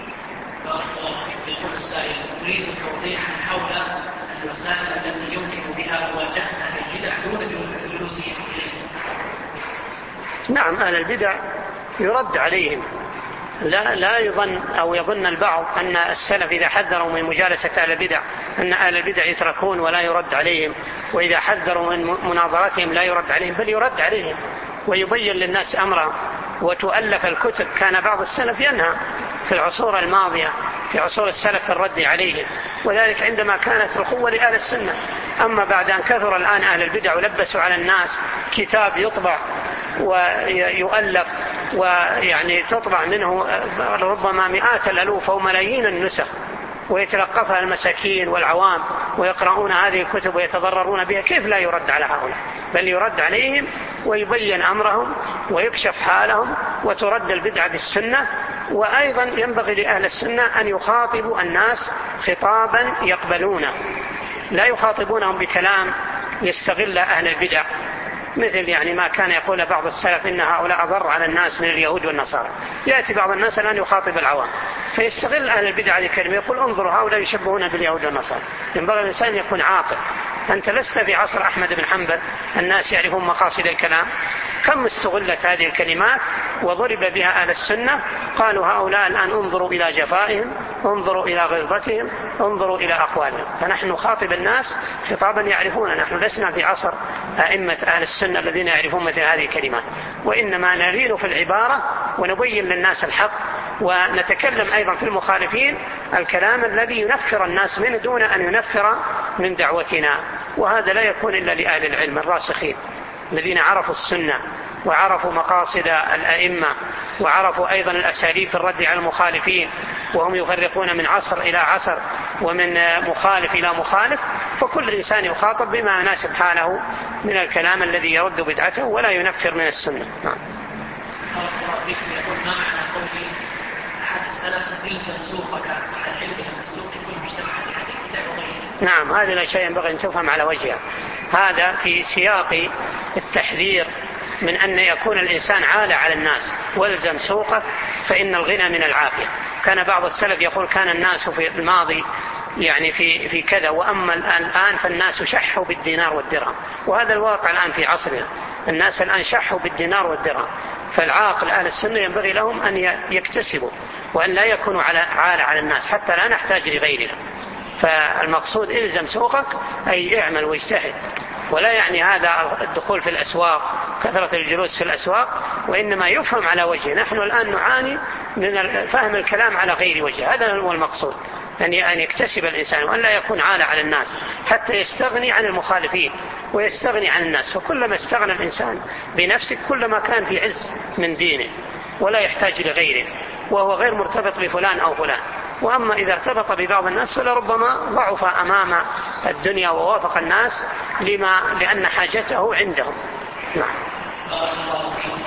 يقول السائل: أريد توضيحا حول الوسائل التي يمكن بها مواجهة أهل البدع دون الجلوس إليهم. نعم، أهل البدع يرد عليهم، لا يظن أو يظن البعض أن السلف إذا حذروا من مجالسة أهل البدع أن أهل البدع يتركون ولا يرد عليهم، وإذا حذروا من مناظرتهم لا يرد عليهم، بل يرد عليهم ويبين للناس أمرهم، وتؤلف الكتب. كان بعض السلف ينهى في العصور الماضية في عصور السلف الرد عليهم، وذلك عندما كانت القوة لأهل السنة. أما بعد أن كثر الآن أهل البدع ولبسوا على الناس كتاب يطبع ويؤلف ويعني تطبع منه ربما مئات الألوف أو ملايين النسخ، ويتلقفها المساكين والعوام ويقرؤون هذه الكتب ويتضررون بها، كيف لا يرد على هؤلاء؟ بل يرد عليهم ويبين أمرهم ويكشف حالهم وترد البدعة بالسنة. وأيضا ينبغي لأهل السنة أن يخاطبوا الناس خطابا يقبلونه، لا يخاطبونهم بكلام يستغل أهل البدع، مثل يعني ما كان يقول بعض السلف إن هؤلاء أضر على الناس من اليهود والنصارى. يأتي بعض الناس الآن يخاطب العوام فيستغل أهل البدع الكلمة، يقول انظروا هؤلاء يشبهون باليهود والنصارى. ينبغي الإنسان أن يكون عاقل. أنت لست في عصر أحمد بن حنبل الناس يعرفون مقاصد الكلام، كم استغلت هذه الكلمات وضرب بها أهل السنة، قالوا هؤلاء الآن انظروا إلى جفائهم، انظروا إلى غلظتهم، انظروا إلى أقوالهم. فنحن نخاطب الناس خطابا يعرفون، نحن لسنا في عصر أئمة أهل السنة الذين يعرفون مثل هذه الكلمات، وإنما نلين في العبارة ونبين للناس الحق، ونتكلم أيضا في المخالفين الكلام الذي ينفر الناس منه دون أن ينفر من دعوتنا. وهذا لا يكون إلا لأهل العلم الراسخين الذين عرفوا السنة وعرفوا مقاصد الأئمة وعرفوا أيضا الأساليب في الرد على المخالفين، وهم يفرقون من عصر إلى عصر ومن مخالف إلى مخالف، فكل إنسان يخاطب بما يناسب حاله من الكلام الذي يرد بدعته ولا ينفر من السنة. نعم. ما معنى قولي أحد السلف إلزم سوقك على علمه السوق يكون مجتمع نعم، هذه الأشياء ينبغي أن تفهم على وجهها. هذا في سياق التحذير من أن يكون الإنسان عالة على الناس، والزم سوقه فإن الغنى من العافية. كان بعض السلف يقول كان الناس في الماضي يعني في كذا، وأما الآن فالناس شحوا بالدينار والدرهم، وهذا الواقع الآن في عصرنا، الناس الآن شحوا بالدينار والدرهم. فالعاقل أهل السنة ينبغي لهم أن يكتسبوا وأن لا يكونوا عالة على الناس حتى لا نحتاج لغيرنا. فالمقصود إلزم سوقك أي اعمل واجتهد، ولا يعني هذا الدخول في الأسواق كثرة الجلوس في الأسواق، وإنما يفهم على وجه. نحن الآن نعاني من فهم الكلام على غير وجه، هذا هو المقصود، أن يكتسب الإنسان وأن لا يكون عالة على الناس حتى يستغني عن المخالفين ويستغني عن الناس. فكلما استغنى الإنسان بنفسه كلما كان في عز من دينه ولا يحتاج لغيره، وهو غير مرتبط بفلان أو فلان. وأما إذا ارتبط ببعض الناس فلربما ضعف أمام الدنيا ووافق الناس لأن حاجته عندهم. نعم.